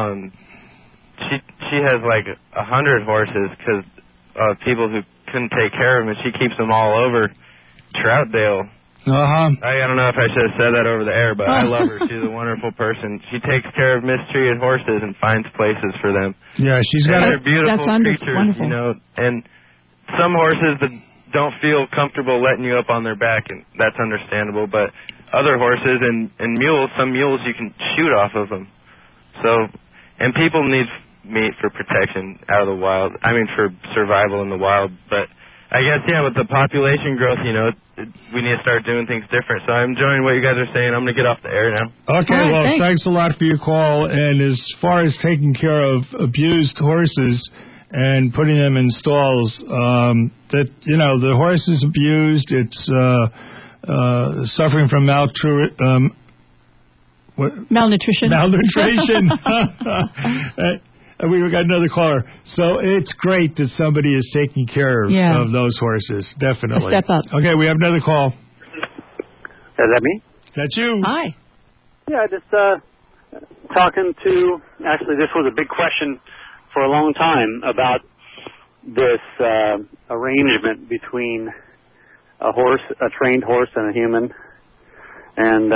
she has like 100 horses because people who couldn't take care of them, and she keeps them all over Troutdale. I don't know if I should have said that over the air, but I love her. She's a wonderful person. She takes care of mistreated horses and finds places for them. Yeah, she's got. They're beautiful creatures, wonderful. And some horses that don't feel comfortable letting you up on their back, and that's understandable. But other horses and mules, some mules you can shoot off of them. So, and people need meat for protection out of the wild. I mean, for survival in the wild, but. I guess, with the population growth, we need to start doing things different. So I'm enjoying what you guys are saying. I'm going to get off the air now. Okay, right, thanks a lot for your call. And as far as taking care of abused horses and putting them in stalls, the horse is abused. It's suffering from malnutrition. Malnutrition. We got another caller. So it's great that somebody is taking care of those horses. Definitely. A step up. Okay, we have another call. Is that me? That's you. Hi. Yeah, just talking to, actually this was a big question for a long time about this arrangement between a trained horse and a human. And,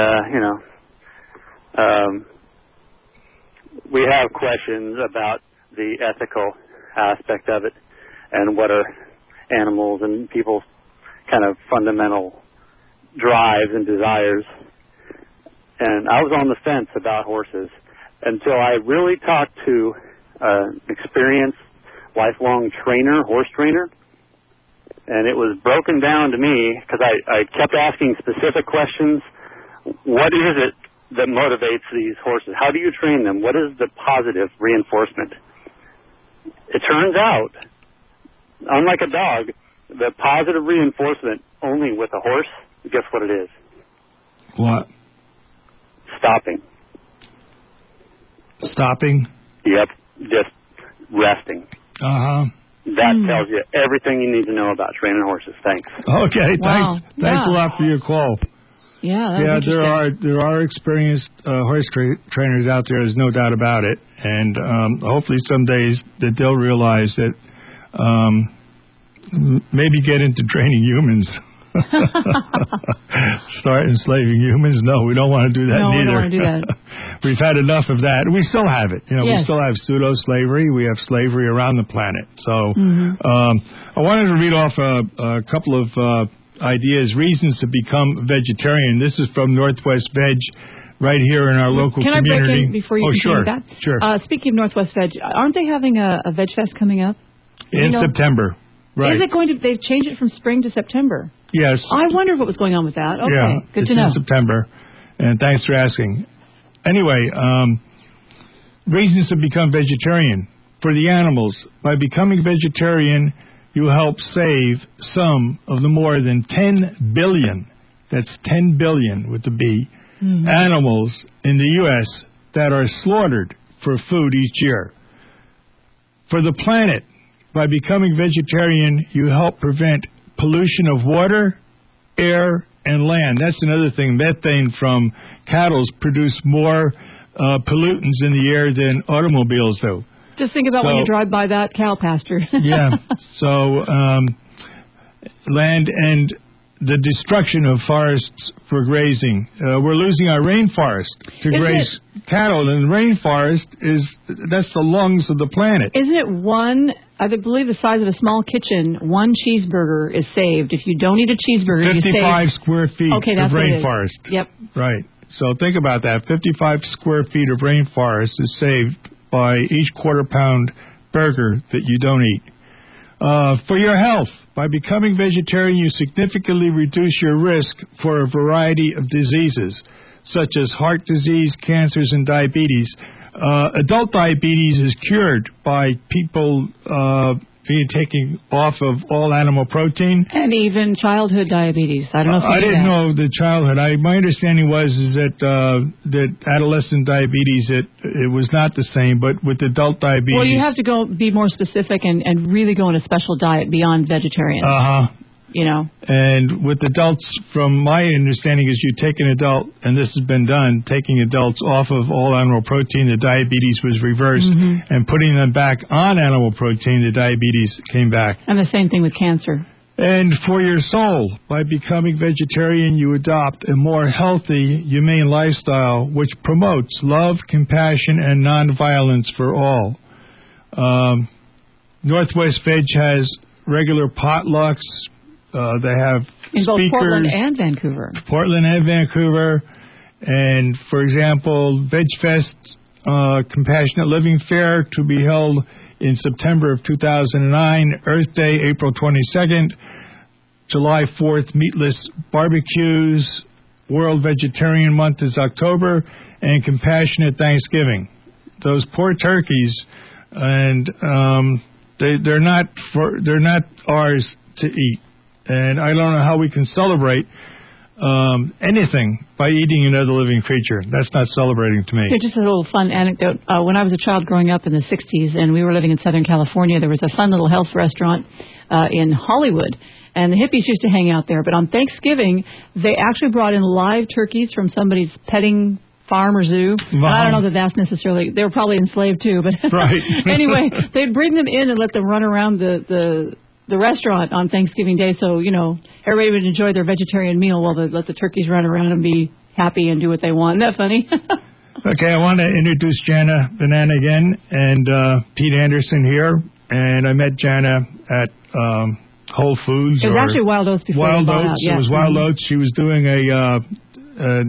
we have questions about the ethical aspect of it and what are animals and people's kind of fundamental drives and desires. And I was on the fence about horses until I really talked to an experienced lifelong horse trainer, and it was broken down to me because I kept asking specific questions. What is it that motivates these horses? How do you train them? What is the positive reinforcement? It turns out, unlike a dog, the positive reinforcement only with a horse, guess what it is? What? Stopping. Stopping? Yep, just resting. Uh-huh. That tells you everything you need to know about training horses. Thanks. Okay, wow. Thanks a lot for your call. Yeah, there are experienced horse trainers out there. There's no doubt about it, and hopefully some days that they'll realize that maybe get into training humans. Start enslaving humans? No, we don't want to do that. No, neither. we don't want to do that. We've had enough of that. We still have it. Yes. We still have pseudo-slavery. We have slavery around the planet. So I wanted to read off a couple of ideas, reasons to become vegetarian. This is from Northwest Veg, right here in our local community. Can I break in before you continue with that? Sure. Speaking of Northwest Veg, aren't they having a Veg Fest coming up? In September. Right. Is it going to? They've changed it from spring to September. Yes. I wonder what was going on with that. Okay, yeah, good to know. It's in September, and thanks for asking. Anyway, reasons to become vegetarian. For the animals, by becoming vegetarian, you help save some of the more than 10 billion, that's 10 billion with the B, animals in the U.S. that are slaughtered for food each year. For the planet, by becoming vegetarian, you help prevent pollution of water, air, and land. That's another thing. Methane from cattle produce more pollutants in the air than automobiles do. Just think about when you drive by that cow pasture. Yeah. So land and the destruction of forests for grazing. We're losing our rainforest to graze cattle, and rainforest that's the lungs of the planet. Isn't it one? I believe the size of a small kitchen, one cheeseburger is saved. If you don't eat a cheeseburger, 55 square feet of rainforest. Yep. Right. So think about that. 55 square feet of rainforest is saved by each quarter-pound burger that you don't eat. For your health, by becoming vegetarian, you significantly reduce your risk for a variety of diseases, such as heart disease, cancers, and diabetes. Adult diabetes is cured by people being taken off of all animal protein. And even childhood diabetes. I don't know if I didn't know the childhood. My understanding was that adolescent diabetes, it was not the same, but with adult diabetes. Well, you have to be more specific and really go on a special diet beyond vegetarian. You know. And with adults, from my understanding, is you take an adult, and this has been done, taking adults off of all animal protein, the diabetes was reversed, and putting them back on animal protein, the diabetes came back. And the same thing with cancer. And for your soul, by becoming vegetarian, you adopt a more healthy, humane lifestyle, which promotes love, compassion, and nonviolence for all. Northwest Veg has regular potlucks. They have in both speakers, Portland and Vancouver. Portland and Vancouver. And, for example, VegFest Compassionate Living Fair to be held in September of 2009, Earth Day, April 22nd, July 4th, meatless barbecues, World Vegetarian Month is October, and Compassionate Thanksgiving. Those poor turkeys, and they're not ours to eat. And I don't know how we can celebrate anything by eating another living creature. That's not celebrating to me. Yeah, just a little fun anecdote. When I was a child growing up in the 60s and we were living in Southern California, there was a fun little health restaurant in Hollywood. And the hippies used to hang out there. But on Thanksgiving, they actually brought in live turkeys from somebody's petting farm or zoo. Wow. I don't know that that's necessarily... They were probably enslaved too. But right. Anyway, they'd bring them in and let them run around the restaurant on Thanksgiving Day, so, you know, everybody would enjoy their vegetarian meal while they let the turkeys run around and be happy and do what they want. Isn't that funny? Okay, I want to introduce Jana Banana again, and Pete Anderson here, and I met Jana at Whole Foods. It was actually Wild Oats before Wild Oats. Out. Yeah. It was Wild Oats. She was doing a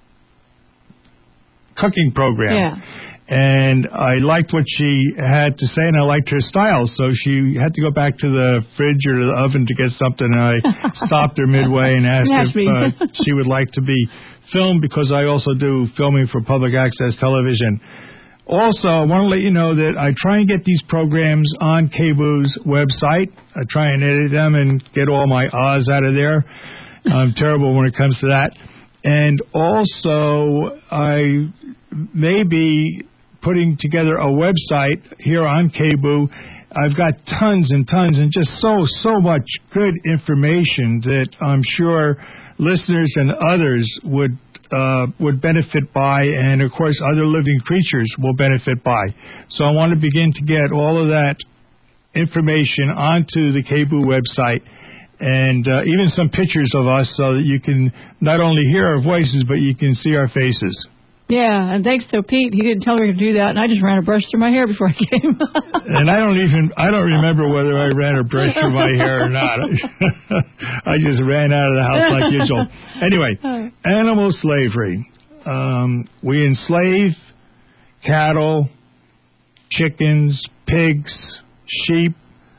cooking program. Yeah. And I liked what she had to say, and I liked her style. So she had to go back to the fridge or the oven to get something, and I stopped her midway and asked if she would like to be filmed, because I also do filming for public access television. Also, I want to let you know that I try and get these programs on KBOO's website. I try and edit them and get all my ahs out of there. I'm terrible when it comes to that. And also, I may be putting together a website here on KBOO. I've got tons and tons and just so much good information that I'm sure listeners and others would benefit by, and of course other living creatures will benefit by. So I want to begin to get all of that information onto the KBOO website, and even some pictures of us so that you can not only hear our voices, but you can see our faces. Yeah, and thanks to Pete, he didn't tell me to do that, and I just ran a brush through my hair before I came. And I don't remember whether I ran a brush through my hair or not. I just ran out of the house like usual. Anyway, animal slavery. We enslave cattle, chickens, pigs, sheep,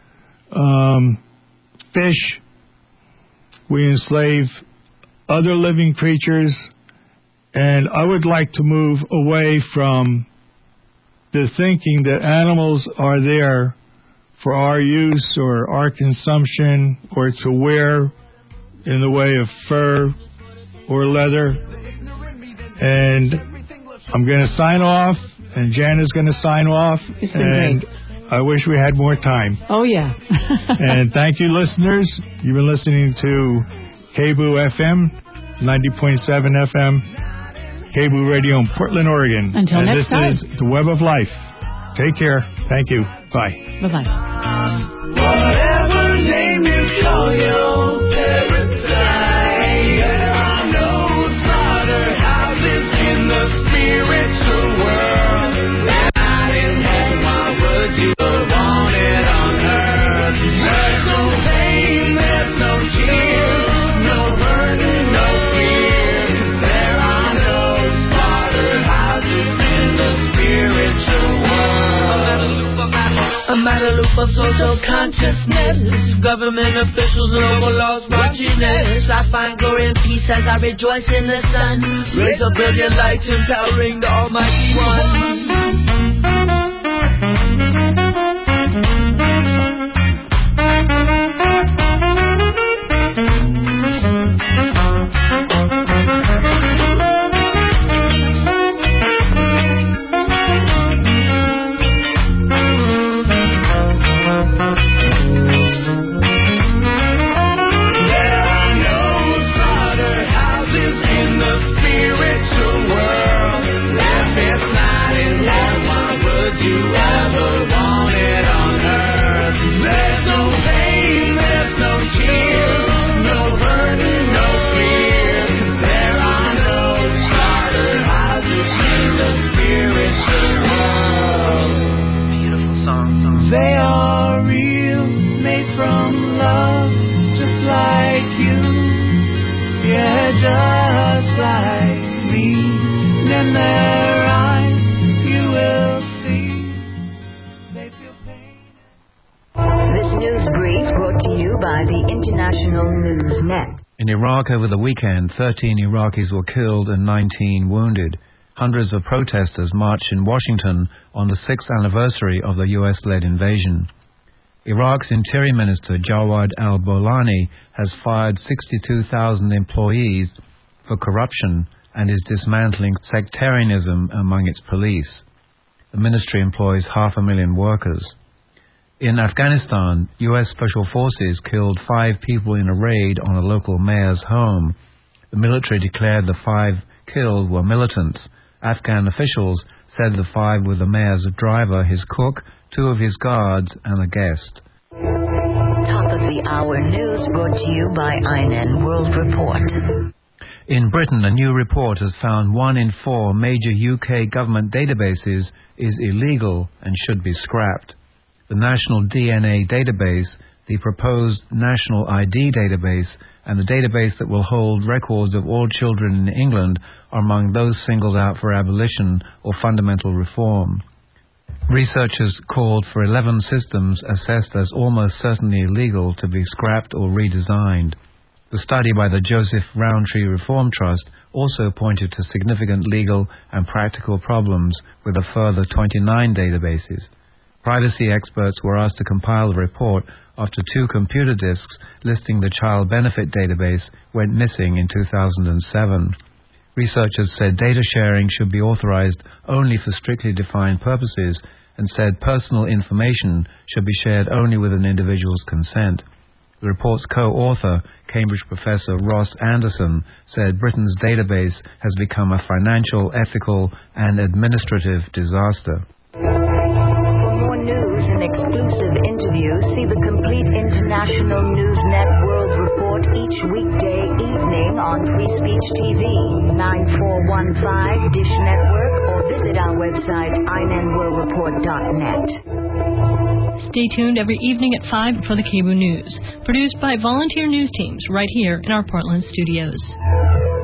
fish. We enslave other living creatures. And I would like to move away from the thinking that animals are there for our use or our consumption or to wear in the way of fur or leather. And I'm going to sign off, and Jana's going to sign off. It's been great. I wish we had more time. Oh, yeah. And thank you, listeners. You've been listening to KBOO FM, 90.7 FM. KBOO Radio in Portland, Oregon. Until and next time. This is The Web of Life. Take care. Thank you. Bye. Bye-bye. Whatever name you call your paradise. proof of social consciousness. Government officials, local laws watching us. I find glory and peace as I rejoice in the sun. Raise a brilliant light empowering the Almighty One. They are real, made from love, just like you. Yeah, just like me. In their eyes, you will see. They feel pain. This news brief brought to you by the International News Net. In Iraq over the weekend, 13 Iraqis were killed and 19 wounded. Hundreds of protesters marched in Washington on the 6th anniversary of the U.S.-led invasion. Iraq's Interior Minister Jawad al-Bolani has fired 62,000 employees for corruption and is dismantling sectarianism among its police. The ministry employs 500,000 workers. In Afghanistan, U.S. Special Forces killed 5 people in a raid on a local mayor's home. The military declared the 5 killed were militants. Afghan officials said the 5 were the mayor's driver, his cook, 2 of his guards, and a guest. Top of the hour news brought to you by INN World Report. In Britain, a new report has found 1 in 4 major UK government databases is illegal and should be scrapped. The National DNA Database, the proposed National ID Database, and the database that will hold records of all children in England are among those singled out for abolition or fundamental reform. Researchers called for 11 systems assessed as almost certainly illegal to be scrapped or redesigned. The study by the Joseph Rowntree Reform Trust also pointed to significant legal and practical problems with a further 29 databases. Privacy experts were asked to compile the report after 2 computer disks listing the Child Benefit Database went missing in 2007. Researchers said data sharing should be authorized only for strictly defined purposes and said personal information should be shared only with an individual's consent. The report's co-author, Cambridge professor Ross Anderson, said Britain's database has become a financial, ethical, and administrative disaster. For more news and exclusive interviews, see the complete International News Net World Report each weekday evening on Free Speech TV, 9415 Dish Network, or visit our website, inenworldreport.net. Stay tuned every evening at 5 for the KBOO News, produced by volunteer news teams right here in our Portland studios.